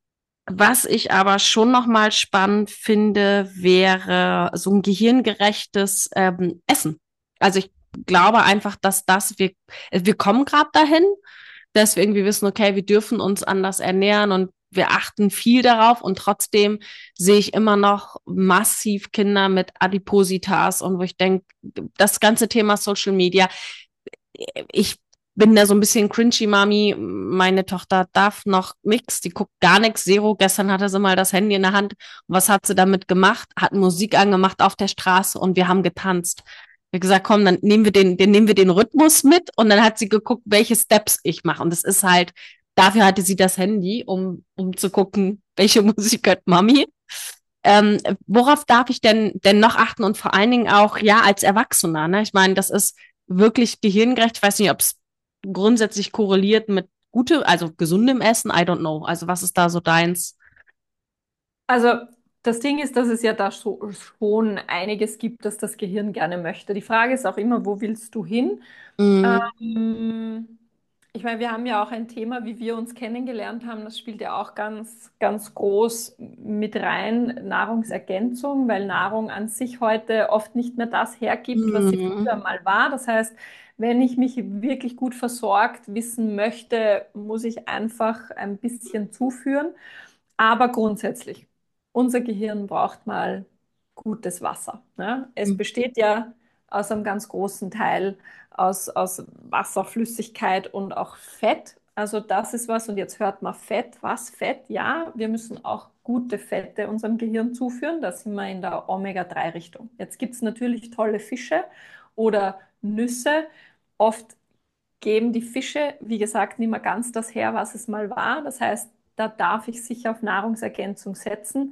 Was ich aber schon nochmal spannend finde, wäre so ein gehirngerechtes ähm, Essen. Also ich glaube einfach, dass das, wir, wir kommen gerade dahin, dass wir irgendwie wissen, okay, wir dürfen uns anders ernähren und wir achten viel darauf und trotzdem sehe ich immer noch massiv Kinder mit Adipositas und wo ich denke, das ganze Thema Social Media, ich bin da so ein bisschen cringy, Mami. Meine Tochter darf noch nichts, die guckt gar nichts, Zero. Gestern hatte sie mal das Handy in der Hand. Und was hat sie damit gemacht? Hat Musik angemacht auf der Straße und wir haben getanzt. Wir gesagt, komm, dann nehmen wir den, den nehmen wir den Rhythmus mit und dann hat sie geguckt, welche Steps ich mache. Und das ist halt, dafür hatte sie das Handy, um, um zu gucken, welche Musik hört Mami. Ähm, worauf darf ich denn, denn noch achten und vor allen Dingen auch, ja, als Erwachsener, ne? Ich meine, das ist wirklich gehirngerecht. Ich weiß nicht, ob es grundsätzlich korreliert mit gutem, also gesundem Essen. I don't know. Also was ist da so deins? Also das Ding ist, dass es ja da so, schon einiges gibt, das das Gehirn gerne möchte. Die Frage ist auch immer, wo willst du hin? Mm, Ähm, Ich meine, wir haben ja auch ein Thema, wie wir uns kennengelernt haben. Das spielt ja auch ganz, ganz groß mit rein, Nahrungsergänzung, weil Nahrung an sich heute oft nicht mehr das hergibt, was sie mm, früher mal war. Das heißt, wenn ich mich wirklich gut versorgt wissen möchte, muss ich einfach ein bisschen zuführen. Aber grundsätzlich, unser Gehirn braucht mal gutes Wasser. Ne? Es mm, besteht ja aus einem ganz großen Teil aus, aus Wasser, Flüssigkeit und auch Fett. Also das ist was, und jetzt hört man Fett. Was Fett? Ja, wir müssen auch gute Fette unserem Gehirn zuführen. Da sind wir in der Omega drei Richtung. Jetzt gibt es natürlich tolle Fische oder Nüsse. Oft geben die Fische, wie gesagt, nicht mehr ganz das her, was es mal war. Das heißt, da darf ich sicher auf Nahrungsergänzung setzen.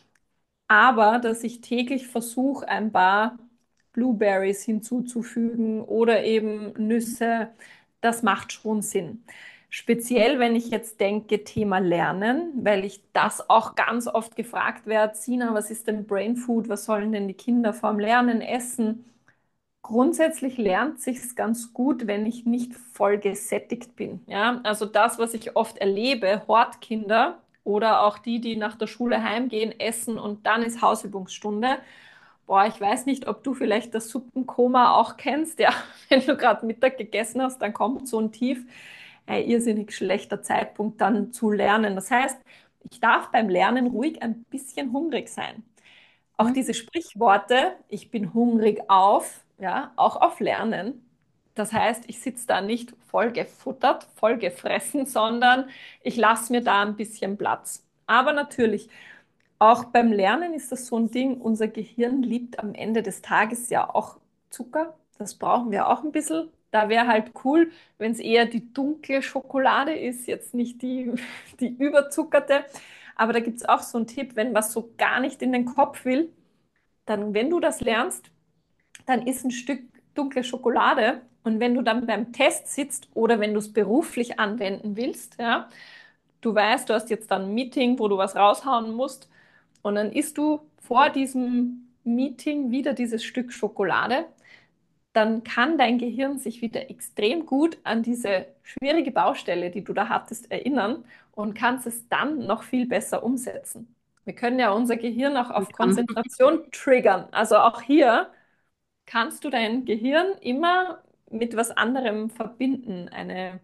Aber dass ich täglich versuche, ein paar Blueberries hinzuzufügen oder eben Nüsse, das macht schon Sinn. Speziell, wenn ich jetzt denke, Thema Lernen, weil ich das auch ganz oft gefragt werde, Sina, was ist denn Brain Food? Was sollen denn die Kinder vorm Lernen essen? Grundsätzlich lernt sich's ganz gut, wenn ich nicht voll gesättigt bin. Ja, also das, was ich oft erlebe, Hortkinder oder auch die, die nach der Schule heimgehen, essen und dann ist Hausübungsstunde. Boah, ich weiß nicht, ob du vielleicht das Suppenkoma auch kennst. Ja, wenn du gerade Mittag gegessen hast, dann kommt so ein Tief. Ein irrsinnig schlechter Zeitpunkt dann zu lernen. Das heißt, ich darf beim Lernen ruhig ein bisschen hungrig sein. Auch mm. diese Sprichworte, ich bin hungrig auf, ja, auch auf Lernen. Das heißt, ich sitze da nicht voll gefuttert, voll gefressen, sondern ich lasse mir da ein bisschen Platz. Aber natürlich, auch beim Lernen ist das so ein Ding, unser Gehirn liebt am Ende des Tages ja auch Zucker. Das brauchen wir auch ein bisschen. Da wäre halt cool, wenn es eher die dunkle Schokolade ist, jetzt nicht die, die überzuckerte. Aber da gibt es auch so einen Tipp, wenn was so gar nicht in den Kopf will, dann, wenn du das lernst, dann isst ein Stück dunkle Schokolade. Und wenn du dann beim Test sitzt oder wenn du es beruflich anwenden willst, ja, du weißt, du hast jetzt dann ein Meeting, wo du was raushauen musst, und dann isst du vor diesem Meeting wieder dieses Stück Schokolade, dann kann dein Gehirn sich wieder extrem gut an diese schwierige Baustelle, die du da hattest, erinnern und kannst es dann noch viel besser umsetzen. Wir können ja unser Gehirn auch auf Konzentration triggern. Also auch hier kannst du dein Gehirn immer mit was anderem verbinden. Eine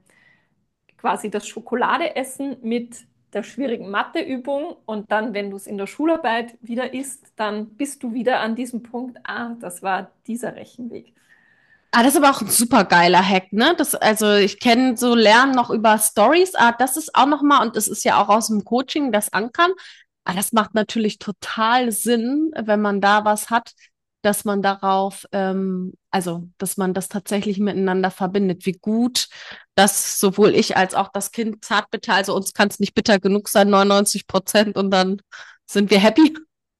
quasi das Schokoladeessen mit der schwierigen Matheübung, und dann, wenn du es in der Schularbeit wieder isst, dann bist du wieder an diesem Punkt, ah, das war dieser Rechenweg. Ah, das ist aber auch ein super geiler Hack, ne? Das, also ich kenne so Lernen noch über Stories. Ah, das ist auch noch mal, und das ist ja auch aus dem Coaching, das Ankern. Ah, das macht natürlich total Sinn, wenn man da was hat, dass man darauf, ähm, also dass man das tatsächlich miteinander verbindet. Wie gut, dass sowohl ich als auch das Kind Zartbitter, also uns kann es nicht bitter genug sein, neunundneunzig Prozent, und dann sind wir happy.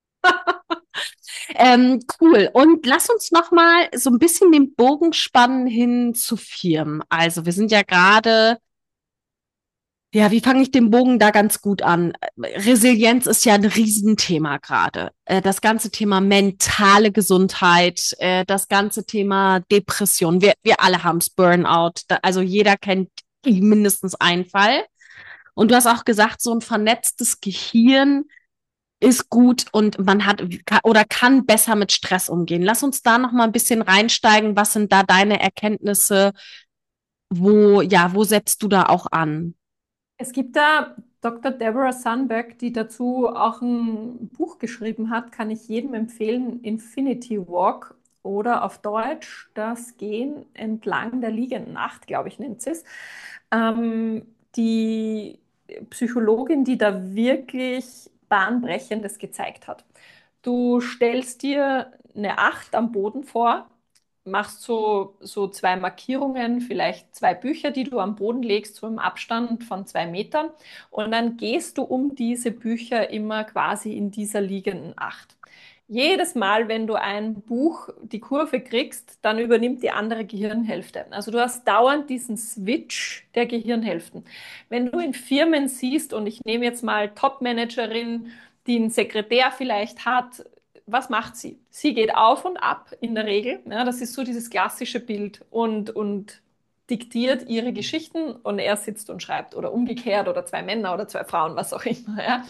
Ähm, cool. Und lass uns noch mal so ein bisschen den Bogen spannen hin zu Firmen. Also wir sind ja gerade, ja, wie fange ich den Bogen da ganz gut an? Resilienz ist ja ein Riesenthema gerade. Äh, das ganze Thema mentale Gesundheit, äh, das ganze Thema Depression. Wir, wir alle haben es, Burnout. Da, also jeder kennt mindestens einen Fall. Und du hast auch gesagt, so ein vernetztes Gehirn ist gut und man hat oder kann besser mit Stress umgehen. Lass uns da noch mal ein bisschen reinsteigen. Was sind da deine Erkenntnisse? Wo, ja, wo setzt du da auch an? Es gibt da Doktor Deborah Sundberg, die dazu auch ein Buch geschrieben hat, kann ich jedem empfehlen, Infinity Walk oder auf Deutsch das Gehen entlang der liegenden Nacht, glaube ich, nennt sie es. Ähm, die Psychologin, die da wirklich Bahnbrechendes gezeigt hat. Du stellst dir eine Acht am Boden vor machst so, so zwei Markierungen, vielleicht zwei Bücher, die du am Boden legst, so im Abstand von zwei Metern. Und dann gehst du um diese Bücher immer quasi in dieser liegenden Acht. Jedes Mal, wenn du ein Buch die Kurve kriegst, dann übernimmt die andere Gehirnhälfte. Also du hast dauernd diesen Switch der Gehirnhälften. Wenn du in Firmen siehst, und ich nehme jetzt mal Top-Managerin, die einen Sekretär vielleicht hat, was macht sie? Sie geht auf und ab in der Regel. Ja, das ist so dieses klassische Bild und, und diktiert ihre Geschichten und er sitzt und schreibt oder umgekehrt oder zwei Männer oder zwei Frauen, was auch immer. Ja.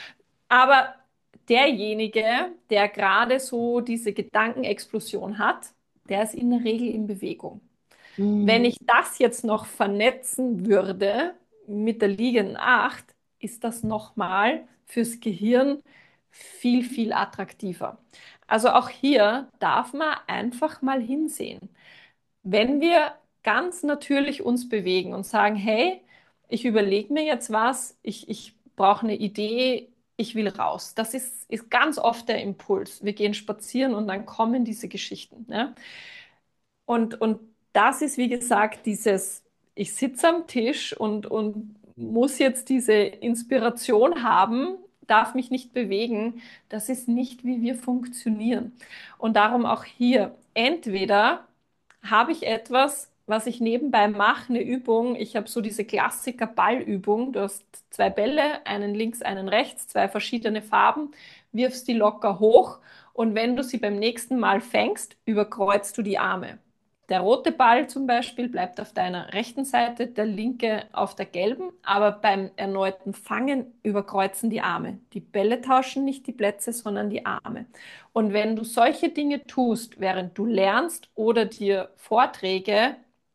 Aber derjenige, der gerade so diese Gedankenexplosion hat, der ist in der Regel in Bewegung. Wenn Mhm. ich das jetzt noch vernetzen würde mit der liegenden Acht, ist das nochmal fürs Gehirn viel, viel attraktiver. Also auch hier darf man einfach mal hinsehen. Wenn wir ganz natürlich uns bewegen und sagen, hey, ich überlege mir jetzt was, ich, ich brauche eine Idee, ich will raus. Das ist, ist ganz oft der Impuls. Wir gehen spazieren und dann kommen diese Geschichten. Ne? Und, und das ist, wie gesagt, dieses, ich sitze am Tisch und, und muss jetzt diese Inspiration haben, darf mich nicht bewegen. Das ist nicht, wie wir funktionieren. Und darum auch hier, entweder habe ich etwas, was ich nebenbei mache, eine Übung. Ich habe so diese Klassiker Ballübung. Du hast zwei Bälle, einen links, einen rechts, zwei verschiedene Farben, wirfst die locker hoch und wenn du sie beim nächsten Mal fängst, überkreuzt du die Arme. Der rote Ball zum Beispiel bleibt auf deiner rechten Seite, der linke auf der gelben, aber beim erneuten Fangen überkreuzen die Arme. Die Bälle tauschen nicht die Plätze, sondern die Arme. Und wenn du solche Dinge tust, während du lernst oder dir Vorträge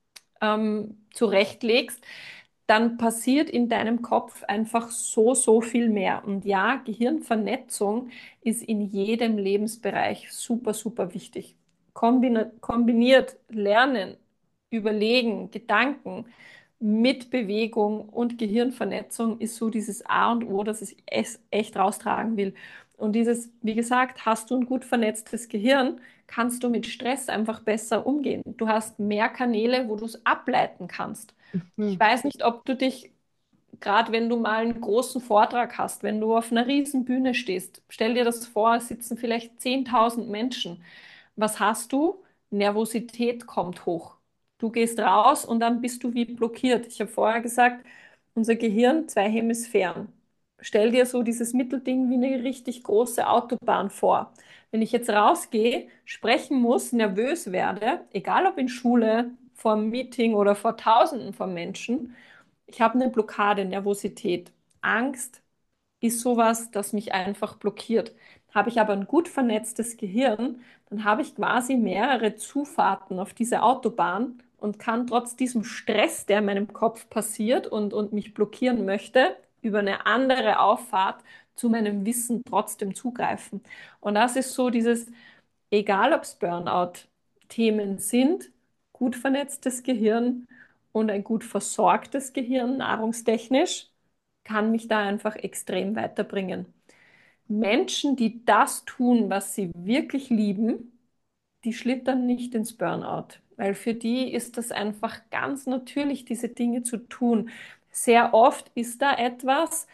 ähm, zurechtlegst, dann passiert in deinem Kopf einfach so, so viel mehr. Und ja, Gehirnvernetzung ist in jedem Lebensbereich super, super wichtig. Kombina kombiniert Lernen, Überlegen, Gedanken mit Bewegung und Gehirnvernetzung ist so dieses A und O, das ich es echt raustragen will. Und dieses, wie gesagt, hast du ein gut vernetztes Gehirn, kannst du mit Stress einfach besser umgehen. Du hast mehr Kanäle, wo du es ableiten kannst. Ich Mhm. weiß nicht, ob du dich, gerade wenn du mal einen großen Vortrag hast, wenn du auf einer riesen Bühne stehst, stell dir das vor, es sitzen vielleicht zehntausend Menschen. Was hast du? Nervosität kommt hoch. Du gehst raus und dann bist du wie blockiert. Ich habe vorher gesagt, unser Gehirn, zwei Hemisphären. Stell dir so dieses Mittelding wie eine richtig große Autobahn vor. Wenn ich jetzt rausgehe, sprechen muss, nervös werde, egal ob in Schule, vor einem Meeting oder vor Tausenden von Menschen, ich habe eine Blockade, Nervosität. Angst ist sowas, das mich einfach blockiert. Habe ich aber ein gut vernetztes Gehirn, dann habe ich quasi mehrere Zufahrten auf diese Autobahn und kann trotz diesem Stress, der in meinem Kopf passiert und, und mich blockieren möchte, über eine andere Auffahrt zu meinem Wissen trotzdem zugreifen. Und das ist so dieses, egal ob es Burnout-Themen sind, gut vernetztes Gehirn und ein gut versorgtes Gehirn, nahrungstechnisch, kann mich da einfach extrem weiterbringen. Menschen, die das tun, was sie wirklich lieben, die schlittern nicht ins Burnout, weil für die ist das einfach ganz natürlich, diese Dinge zu tun. Sehr oft ist da etwas,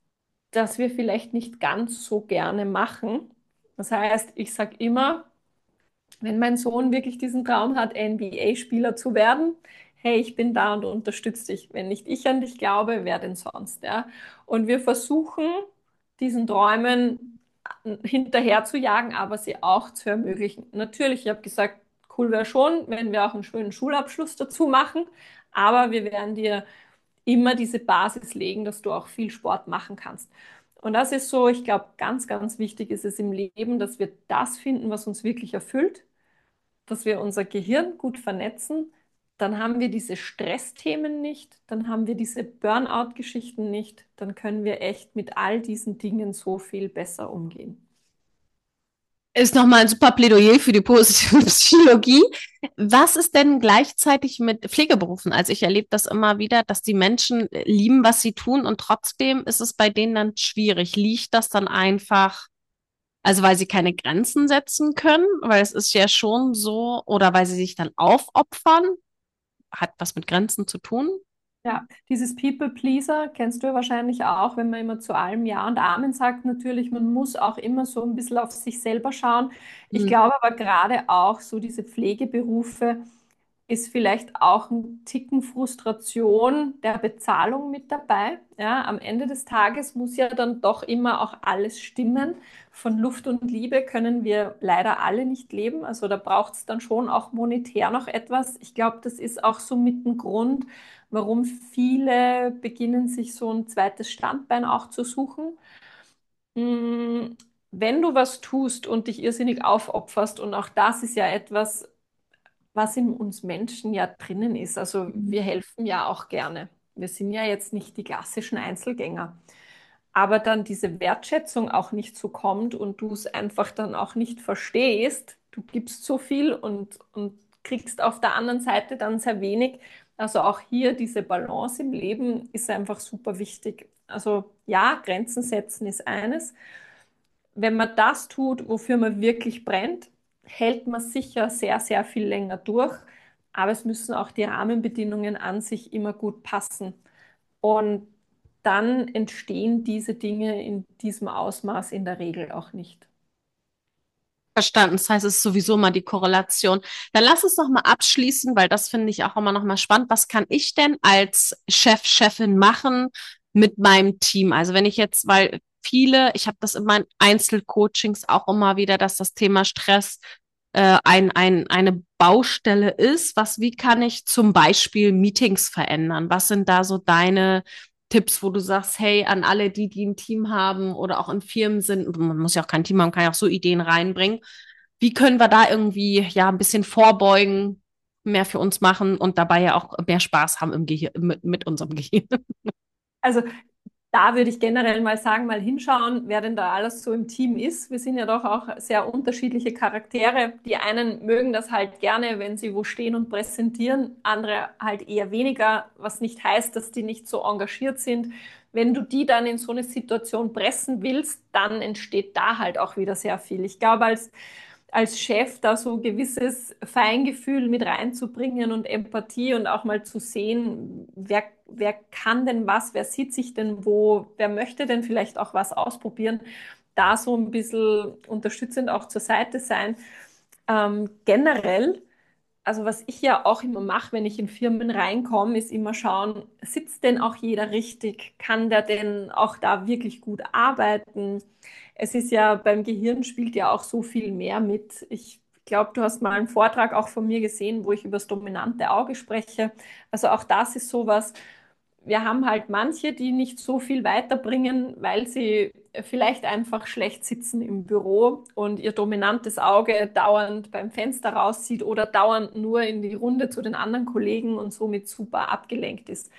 das wir vielleicht nicht ganz so gerne machen. Das heißt, ich sage immer, wenn mein Sohn wirklich diesen Traum hat, N B A-Spieler zu werden, hey, ich bin da und unterstütze dich. Wenn nicht ich an dich glaube, wer denn sonst, ja? Und wir versuchen, diesen Träumen hinterher zu jagen, aber sie auch zu ermöglichen. Natürlich, ich habe gesagt, cool wäre schon, wenn wir auch einen schönen Schulabschluss dazu machen, aber wir werden dir immer diese Basis legen, dass du auch viel Sport machen kannst. Und das ist so, ich glaube, ganz, ganz wichtig ist es im Leben, dass wir das finden, was uns wirklich erfüllt, dass wir unser Gehirn gut vernetzen, dann haben wir diese Stressthemen nicht, dann haben wir diese Burnout-Geschichten nicht, dann können wir echt mit all diesen Dingen so viel besser umgehen. Ist nochmal ein super Plädoyer für die positive Psychologie. Was ist denn gleichzeitig mit Pflegeberufen? Also ich erlebe das immer wieder, dass die Menschen lieben, was sie tun und trotzdem ist es bei denen dann schwierig. Liegt das dann einfach? Also weil sie keine Grenzen setzen können, weil es ist ja schon so, oder weil sie sich dann aufopfern, hat was mit Grenzen zu tun. Ja, dieses People-Pleaser kennst du ja wahrscheinlich auch, wenn man immer zu allem Ja und Amen sagt. Natürlich, man muss auch immer so ein bisschen auf sich selber schauen. Ich Hm. glaube aber gerade auch so diese Pflegeberufe ist vielleicht auch ein Ticken Frustration der Bezahlung mit dabei. Ja, am Ende des Tages muss ja dann doch immer auch alles stimmen. Von Luft und Liebe können wir leider alle nicht leben. Also da braucht es dann schon auch monetär noch etwas. Ich glaube, das ist auch so mit ein Grund, warum viele beginnen, sich so ein zweites Standbein auch zu suchen. Mm, Wenn du was tust und dich irrsinnig aufopferst, und auch das ist ja etwas, was in uns Menschen ja drinnen ist. Also wir helfen ja auch gerne. Wir sind ja jetzt nicht die klassischen Einzelgänger. Aber dann diese Wertschätzung auch nicht so kommt und du es einfach dann auch nicht verstehst, du gibst so viel und, und kriegst auf der anderen Seite dann sehr wenig. Also auch hier diese Balance im Leben ist einfach super wichtig. Also ja, Grenzen setzen ist eines. Wenn man das tut, wofür man wirklich brennt, hält man sicher sehr, sehr viel länger durch. Aber es müssen auch die Rahmenbedingungen an sich immer gut passen. Und dann entstehen diese Dinge in diesem Ausmaß in der Regel auch nicht. Verstanden. Das heißt, es ist sowieso mal die Korrelation. Dann lass uns noch mal abschließen, weil das finde ich auch immer noch mal spannend. Was kann ich denn als Chef, Chefin machen mit meinem Team? Also wenn ich jetzt, weil viele, ich habe das in meinen Einzelcoachings auch immer wieder, dass das Thema Stress äh, ein, ein, eine Baustelle ist. Was, wie kann ich zum Beispiel Meetings verändern? Was sind da so deine Tipps, wo du sagst, hey, an alle die, die ein Team haben oder auch in Firmen sind, man muss ja auch kein Team haben, kann ja auch so Ideen reinbringen. Wie können wir da irgendwie ja ein bisschen vorbeugen, mehr für uns machen und dabei ja auch mehr Spaß haben im Gehirn, mit, mit unserem Gehirn? Also da würde ich generell mal sagen, mal hinschauen, wer denn da alles so im Team ist. Wir sind ja doch auch sehr unterschiedliche Charaktere. Die einen mögen das halt gerne, wenn sie wo stehen und präsentieren, andere halt eher weniger, was nicht heißt, dass die nicht so engagiert sind. Wenn du die dann in so eine Situation pressen willst, dann entsteht da halt auch wieder sehr viel. Ich glaube, als als Chef da so ein gewisses Feingefühl mit reinzubringen und Empathie und auch mal zu sehen, wer, wer kann denn was, wer sieht sich denn wo, wer möchte denn vielleicht auch was ausprobieren, da so ein bisschen unterstützend auch zur Seite sein. Ähm, generell, also was ich ja auch immer mache, wenn ich in Firmen reinkomme, ist immer schauen, sitzt denn auch jeder richtig? Kann der denn auch da wirklich gut arbeiten? Es ist ja beim Gehirn spielt ja auch so viel mehr mit. Ich glaube, du hast mal einen Vortrag auch von mir gesehen, wo ich über das dominante Auge spreche. Also auch das ist sowas. Wir haben halt manche, die nicht so viel weiterbringen, weil sie vielleicht einfach schlecht sitzen im Büro und ihr dominantes Auge dauernd beim Fenster rauszieht oder dauernd nur in die Runde zu den anderen Kollegen und somit super abgelenkt ist.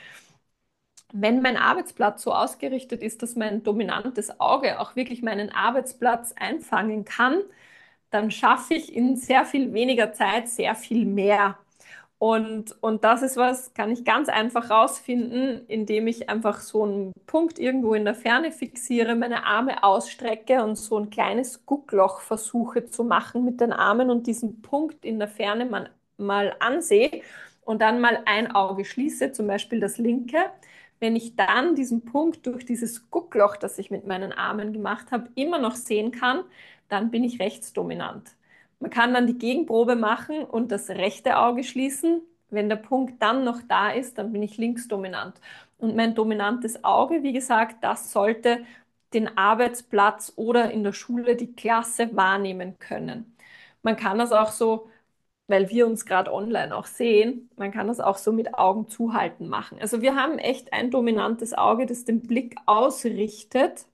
Wenn mein Arbeitsplatz so ausgerichtet ist, dass mein dominantes Auge auch wirklich meinen Arbeitsplatz einfangen kann, dann schaffe ich in sehr viel weniger Zeit sehr viel mehr. Und, und das ist was, kann ich ganz einfach rausfinden, indem ich einfach so einen Punkt irgendwo in der Ferne fixiere, meine Arme ausstrecke und so ein kleines Guckloch versuche zu machen mit den Armen und diesen Punkt in der Ferne mal, mal ansehe und dann mal ein Auge schließe, zum Beispiel das linke. Wenn ich dann diesen Punkt durch dieses Guckloch, das ich mit meinen Armen gemacht habe, immer noch sehen kann, dann bin ich rechtsdominant. Man kann dann die Gegenprobe machen und das rechte Auge schließen. Wenn der Punkt dann noch da ist, dann bin ich linksdominant. Und mein dominantes Auge, wie gesagt, das sollte den Arbeitsplatz oder in der Schule die Klasse wahrnehmen können. Man kann das auch so, weil wir uns gerade online auch sehen, man kann das auch so mit Augen zuhalten machen. Also wir haben echt ein dominantes Auge, das den Blick ausrichtet.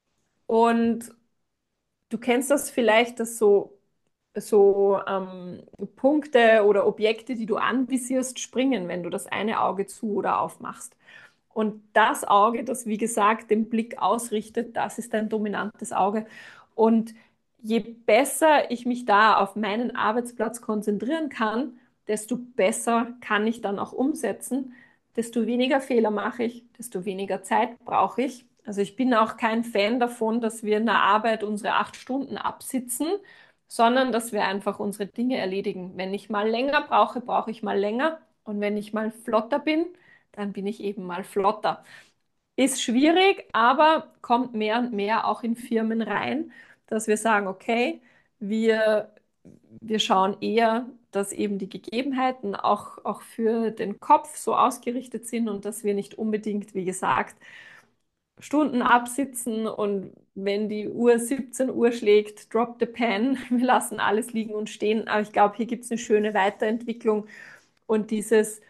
Und du kennst das vielleicht, dass so so ähm, Punkte oder Objekte, die du anvisierst, springen, wenn du das eine Auge zu oder aufmachst. Und das Auge, das wie gesagt den Blick ausrichtet, das ist dein dominantes Auge. Und je besser ich mich da auf meinen Arbeitsplatz konzentrieren kann, desto besser kann ich dann auch umsetzen, desto weniger Fehler mache ich, desto weniger Zeit brauche ich Also ich bin auch kein Fan davon, dass wir in der Arbeit unsere acht Stunden absitzen, sondern dass wir einfach unsere Dinge erledigen. Wenn ich mal länger brauche, brauche ich mal länger. Und wenn ich mal flotter bin, dann bin ich eben mal flotter. Ist schwierig, aber kommt mehr und mehr auch in Firmen rein, dass wir sagen, okay, wir, wir schauen eher, dass eben die Gegebenheiten auch, auch für den Kopf so ausgerichtet sind und dass wir nicht unbedingt, wie gesagt, Stunden absitzen und wenn die Uhr siebzehn Uhr schlägt, drop the pen, wir lassen alles liegen und stehen. Aber ich glaube, hier gibt es eine schöne Weiterentwicklung und dieses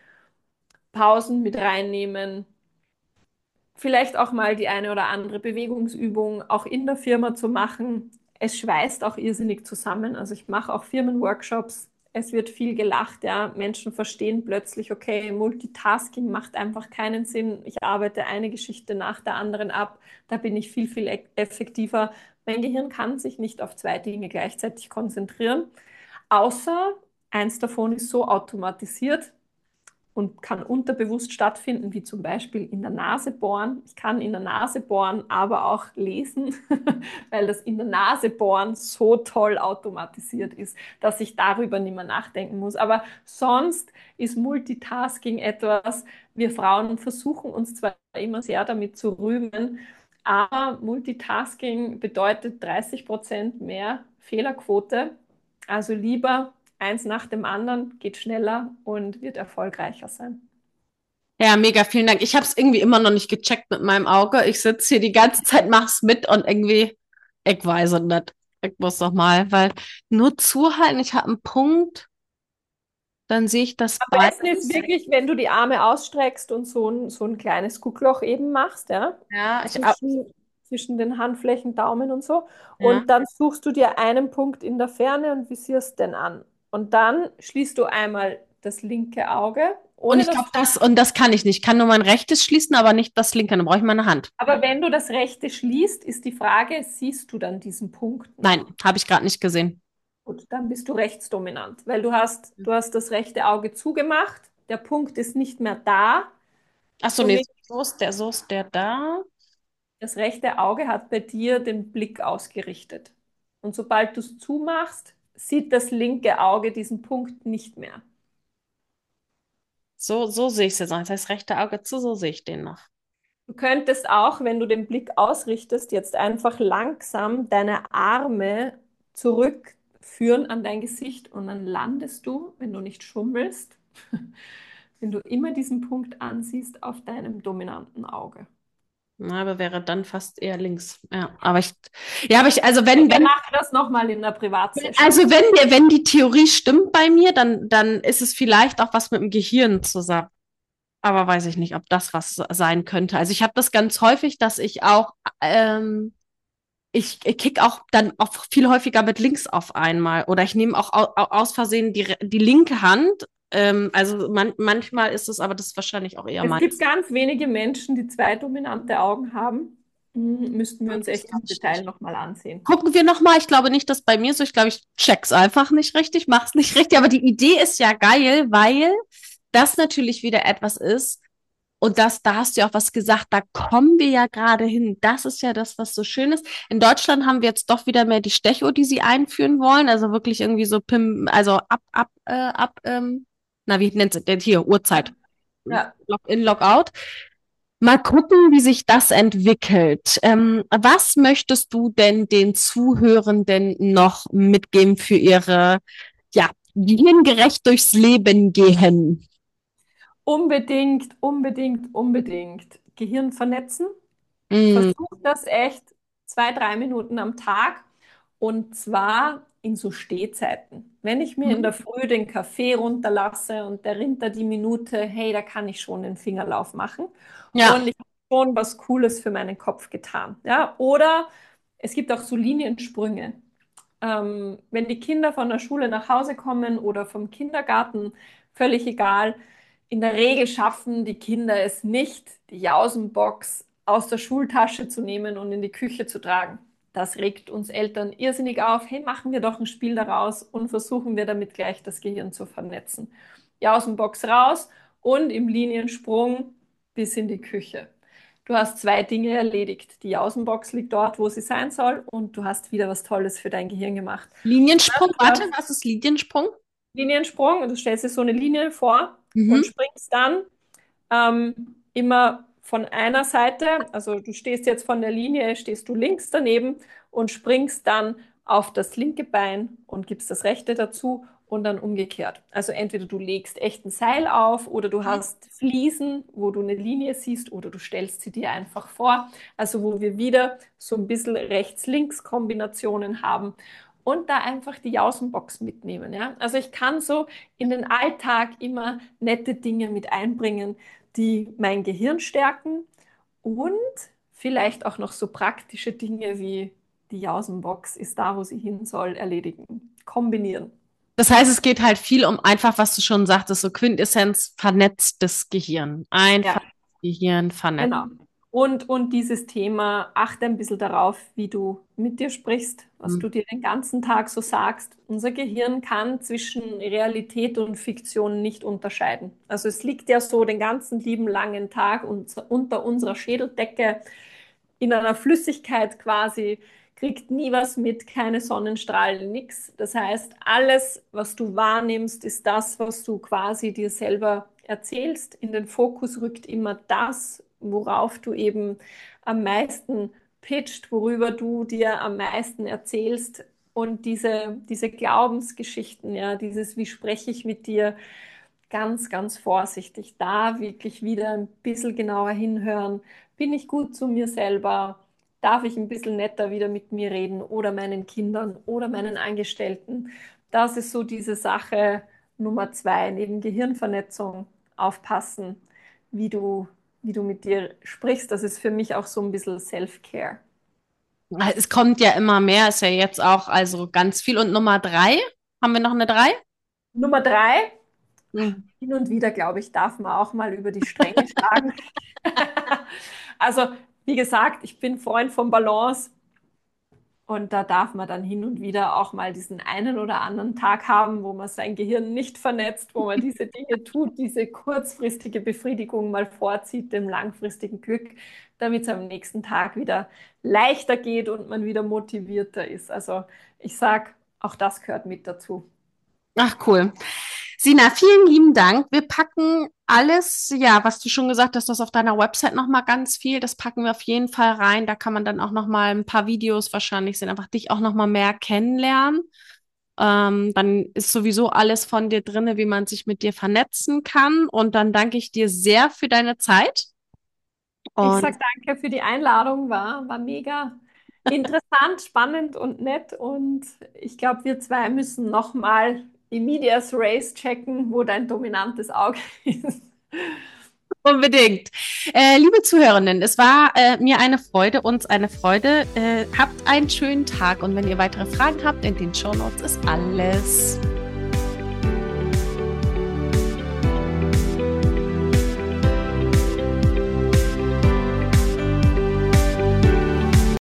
Pausen mit reinnehmen, vielleicht auch mal die eine oder andere Bewegungsübung auch in der Firma zu machen. Es schweißt auch irrsinnig zusammen. Also ich mache auch Firmenworkshops. Es wird viel gelacht, ja. Menschen verstehen plötzlich, okay, Multitasking macht einfach keinen Sinn. Ich arbeite eine Geschichte nach der anderen ab. Da bin ich viel, viel e- effektiver. Mein Gehirn kann sich nicht auf zwei Dinge gleichzeitig konzentrieren. Außer eins davon ist so automatisiert, und kann unterbewusst stattfinden, wie zum Beispiel in der Nase bohren. Ich kann in der Nase bohren, aber auch lesen, weil das in der Nase bohren so toll automatisiert ist, dass ich darüber nicht mehr nachdenken muss. Aber sonst ist Multitasking etwas, wir Frauen versuchen uns zwar immer sehr damit zu rühmen, aber Multitasking bedeutet dreißig Prozent mehr Fehlerquote. Also lieber eins nach dem anderen, geht schneller und wird erfolgreicher sein. Ja, mega, vielen Dank. Ich habe es irgendwie immer noch nicht gecheckt mit meinem Auge. Ich sitze hier die ganze Zeit, mach's mit und irgendwie, ich weiß es nicht. Ich muss noch mal, weil nur zuhalten, ich habe einen Punkt, dann sehe ich das Am Bein. besten ist wirklich, wenn du die Arme ausstreckst und so ein, so ein kleines Guckloch eben machst, ja, Ja, ich, au- zwischen, zwischen den Handflächen, Daumen und so. ja. Und dann suchst du dir einen Punkt in der Ferne und visierst den an. Und dann schließt du einmal das linke Auge, Und ohne ich das. glaube, das, und das kann ich nicht. Ich kann nur mein rechtes schließen, aber nicht das linke. Dann brauche ich meine Hand. Aber wenn du das rechte schließt, ist die Frage, siehst du dann diesen Punkt Nein, noch? habe ich gerade nicht gesehen. Gut, dann bist du rechtsdominant, weil du hast, du hast das rechte Auge zugemacht, der Punkt ist nicht mehr da, Ach so, nee, somit so ist der, so ist der da. das rechte Auge hat bei dir den Blick ausgerichtet. Und sobald du es zumachst, sieht das linke Auge diesen Punkt nicht mehr. So, so sehe ich es jetzt noch. Das heißt, rechte Auge zu, so sehe ich den noch. Du könntest auch, wenn du den Blick ausrichtest, jetzt einfach langsam deine Arme zurückführen an dein Gesicht und dann landest du, wenn du nicht schummelst, wenn du immer diesen Punkt ansiehst, auf deinem dominanten Auge. Na, aber wäre dann fast eher links. Ja, aber ich, ja, aber ich, also wenn, Wir wenn, machen das nochmal in der Privatsession. also wenn wir, wenn die Theorie stimmt bei mir, dann, dann ist es vielleicht auch was mit dem Gehirn zusammen. Aber weiß ich nicht, ob das was sein könnte. Also ich habe das ganz häufig, dass ich auch, ähm, ich, ich kick auch dann auch viel häufiger mit links auf einmal. Oder ich nehme auch au, aus Versehen die, die linke Hand. Ähm, also man, manchmal ist es, aber das ist wahrscheinlich auch eher Es mein. gibt ganz wenige Menschen, die zwei dominante Augen haben. Hm, müssten wir uns echt im Detail nochmal ansehen. Gucken wir nochmal. Ich glaube nicht, dass bei mir so. Ich glaube, ich check's einfach nicht richtig, mach's nicht richtig. Aber die Idee ist ja geil, weil das natürlich wieder etwas ist. Und das, da hast du ja auch was gesagt, da kommen wir ja gerade hin. Das ist ja das, was so schön ist. In Deutschland haben wir jetzt doch wieder mehr die Stechuhr, die sie einführen wollen. Also wirklich irgendwie so Pim, also ab, ab, äh, ab, ähm, na, wie nennt es denn hier? Uhrzeit. Ja, Log-in, Log-out. Mal gucken, wie sich das entwickelt. Ähm, was möchtest du denn den Zuhörenden noch mitgeben für ihre, ja, gehirngerecht durchs Leben gehen? unbedingt, unbedingt, unbedingt. Gehirn vernetzen. Mm, Versuch das echt zwei, drei Minuten am Tag und zwar in so Stehzeiten. Wenn ich mir in der Früh den Kaffee runterlasse und der rinnt da die Minute, hey, da kann ich schon den Fingerlauf machen ja, und ich habe schon was Cooles für meinen Kopf getan. Ja? Oder es gibt auch so Liniensprünge. Ähm, wenn die Kinder von der Schule nach Hause kommen oder vom Kindergarten, völlig egal. In der Regel schaffen die Kinder es nicht, die Jausenbox aus der Schultasche zu nehmen und in die Küche zu tragen. Das regt uns Eltern irrsinnig auf. Hey, machen wir doch ein Spiel daraus und versuchen wir damit gleich das Gehirn zu vernetzen. Jausenbox raus und im Liniensprung bis in die Küche. du hast zwei Dinge erledigt. Die Jausenbox liegt dort, wo sie sein soll, und du hast wieder was Tolles für dein Gehirn gemacht. Liniensprung, Du warte, hast was ist Liniensprung? Liniensprung, und du stellst dir so eine Linie vor Mhm. und springst dann ähm, immer von einer Seite, also du stehst jetzt von der Linie, stehst du links daneben und springst dann auf das linke Bein und gibst das rechte dazu und dann umgekehrt. Also entweder du legst echt ein Seil auf oder du hast Fliesen, wo du eine Linie siehst, oder du stellst sie dir einfach vor. Also wo wir wieder so ein bisschen Rechts-Links-Kombinationen haben. Und da einfach die Jausenbox mitnehmen. Ja? Also ich kann so in den Alltag immer nette Dinge mit einbringen, die mein Gehirn stärken, und vielleicht auch noch so praktische Dinge wie die Jausenbox ist da, wo sie hin soll, erledigen. Kombinieren. Das heißt, es geht halt viel um einfach, was du schon sagtest, so Quintessenz, vernetztes Gehirn. Einfach Ja, Gehirn vernetzt. genau. Und, und dieses Thema, achte ein bisschen darauf, wie du mit dir sprichst, was du dir den ganzen Tag so sagst. Unser Gehirn kann zwischen Realität und Fiktion nicht unterscheiden. Also es liegt ja so den ganzen lieben langen Tag uns- unter unserer Schädeldecke in einer Flüssigkeit quasi, kriegt nie was mit, keine Sonnenstrahlen, nix. Das heißt, alles, was du wahrnimmst, ist das, was du quasi dir selber erzählst. In den Fokus rückt immer das, worauf du eben am meisten pitcht, worüber du dir am meisten erzählst. Und diese, diese Glaubensgeschichten, ja, dieses, wie spreche ich mit dir, ganz, ganz vorsichtig. Da wirklich wieder ein bisschen genauer hinhören. Bin ich gut zu mir selber? Darf ich ein bisschen netter wieder mit mir reden oder meinen Kindern oder meinen Angestellten? Das ist so diese Sache Nummer zwei, neben Gehirnvernetzung aufpassen, wie du, wie du mit dir sprichst. Das ist für mich auch so ein bisschen Self-Care. Es kommt ja immer mehr, ist ja jetzt auch also ganz viel. Und Nummer drei, haben wir noch eine drei? Nummer drei, Hm. hin und wieder, glaube ich, darf man auch mal über die Stränge schlagen. Also, wie gesagt, ich bin Freund von Balance, und da darf man dann hin und wieder auch mal diesen einen oder anderen Tag haben, wo man sein Gehirn nicht vernetzt, wo man diese Dinge tut, diese kurzfristige Befriedigung mal vorzieht, dem langfristigen Glück, damit es am nächsten Tag wieder leichter geht und man wieder motivierter ist. Also ich sage, auch das gehört mit dazu. Ach, cool. Sina, vielen lieben Dank. Wir packen alles, ja, was du schon gesagt hast, das auf deiner Website nochmal ganz viel. Das packen wir auf jeden Fall rein. Da kann man dann auch nochmal ein paar Videos wahrscheinlich sehen, einfach dich auch nochmal mehr kennenlernen. Ähm, dann ist sowieso alles von dir drinne, wie man sich mit dir vernetzen kann. Und dann danke ich dir sehr für deine Zeit. Ich Und sage danke für die Einladung, war, war mega interessant, spannend und nett. Und ich glaube, wir zwei müssen nochmal im Medias Race checken, wo dein dominantes Auge ist. unbedingt. Äh, liebe Zuhörenden, es war äh, mir eine Freude, uns eine Freude. Äh, habt einen schönen Tag und wenn ihr weitere Fragen habt, in den Shownotes ist alles.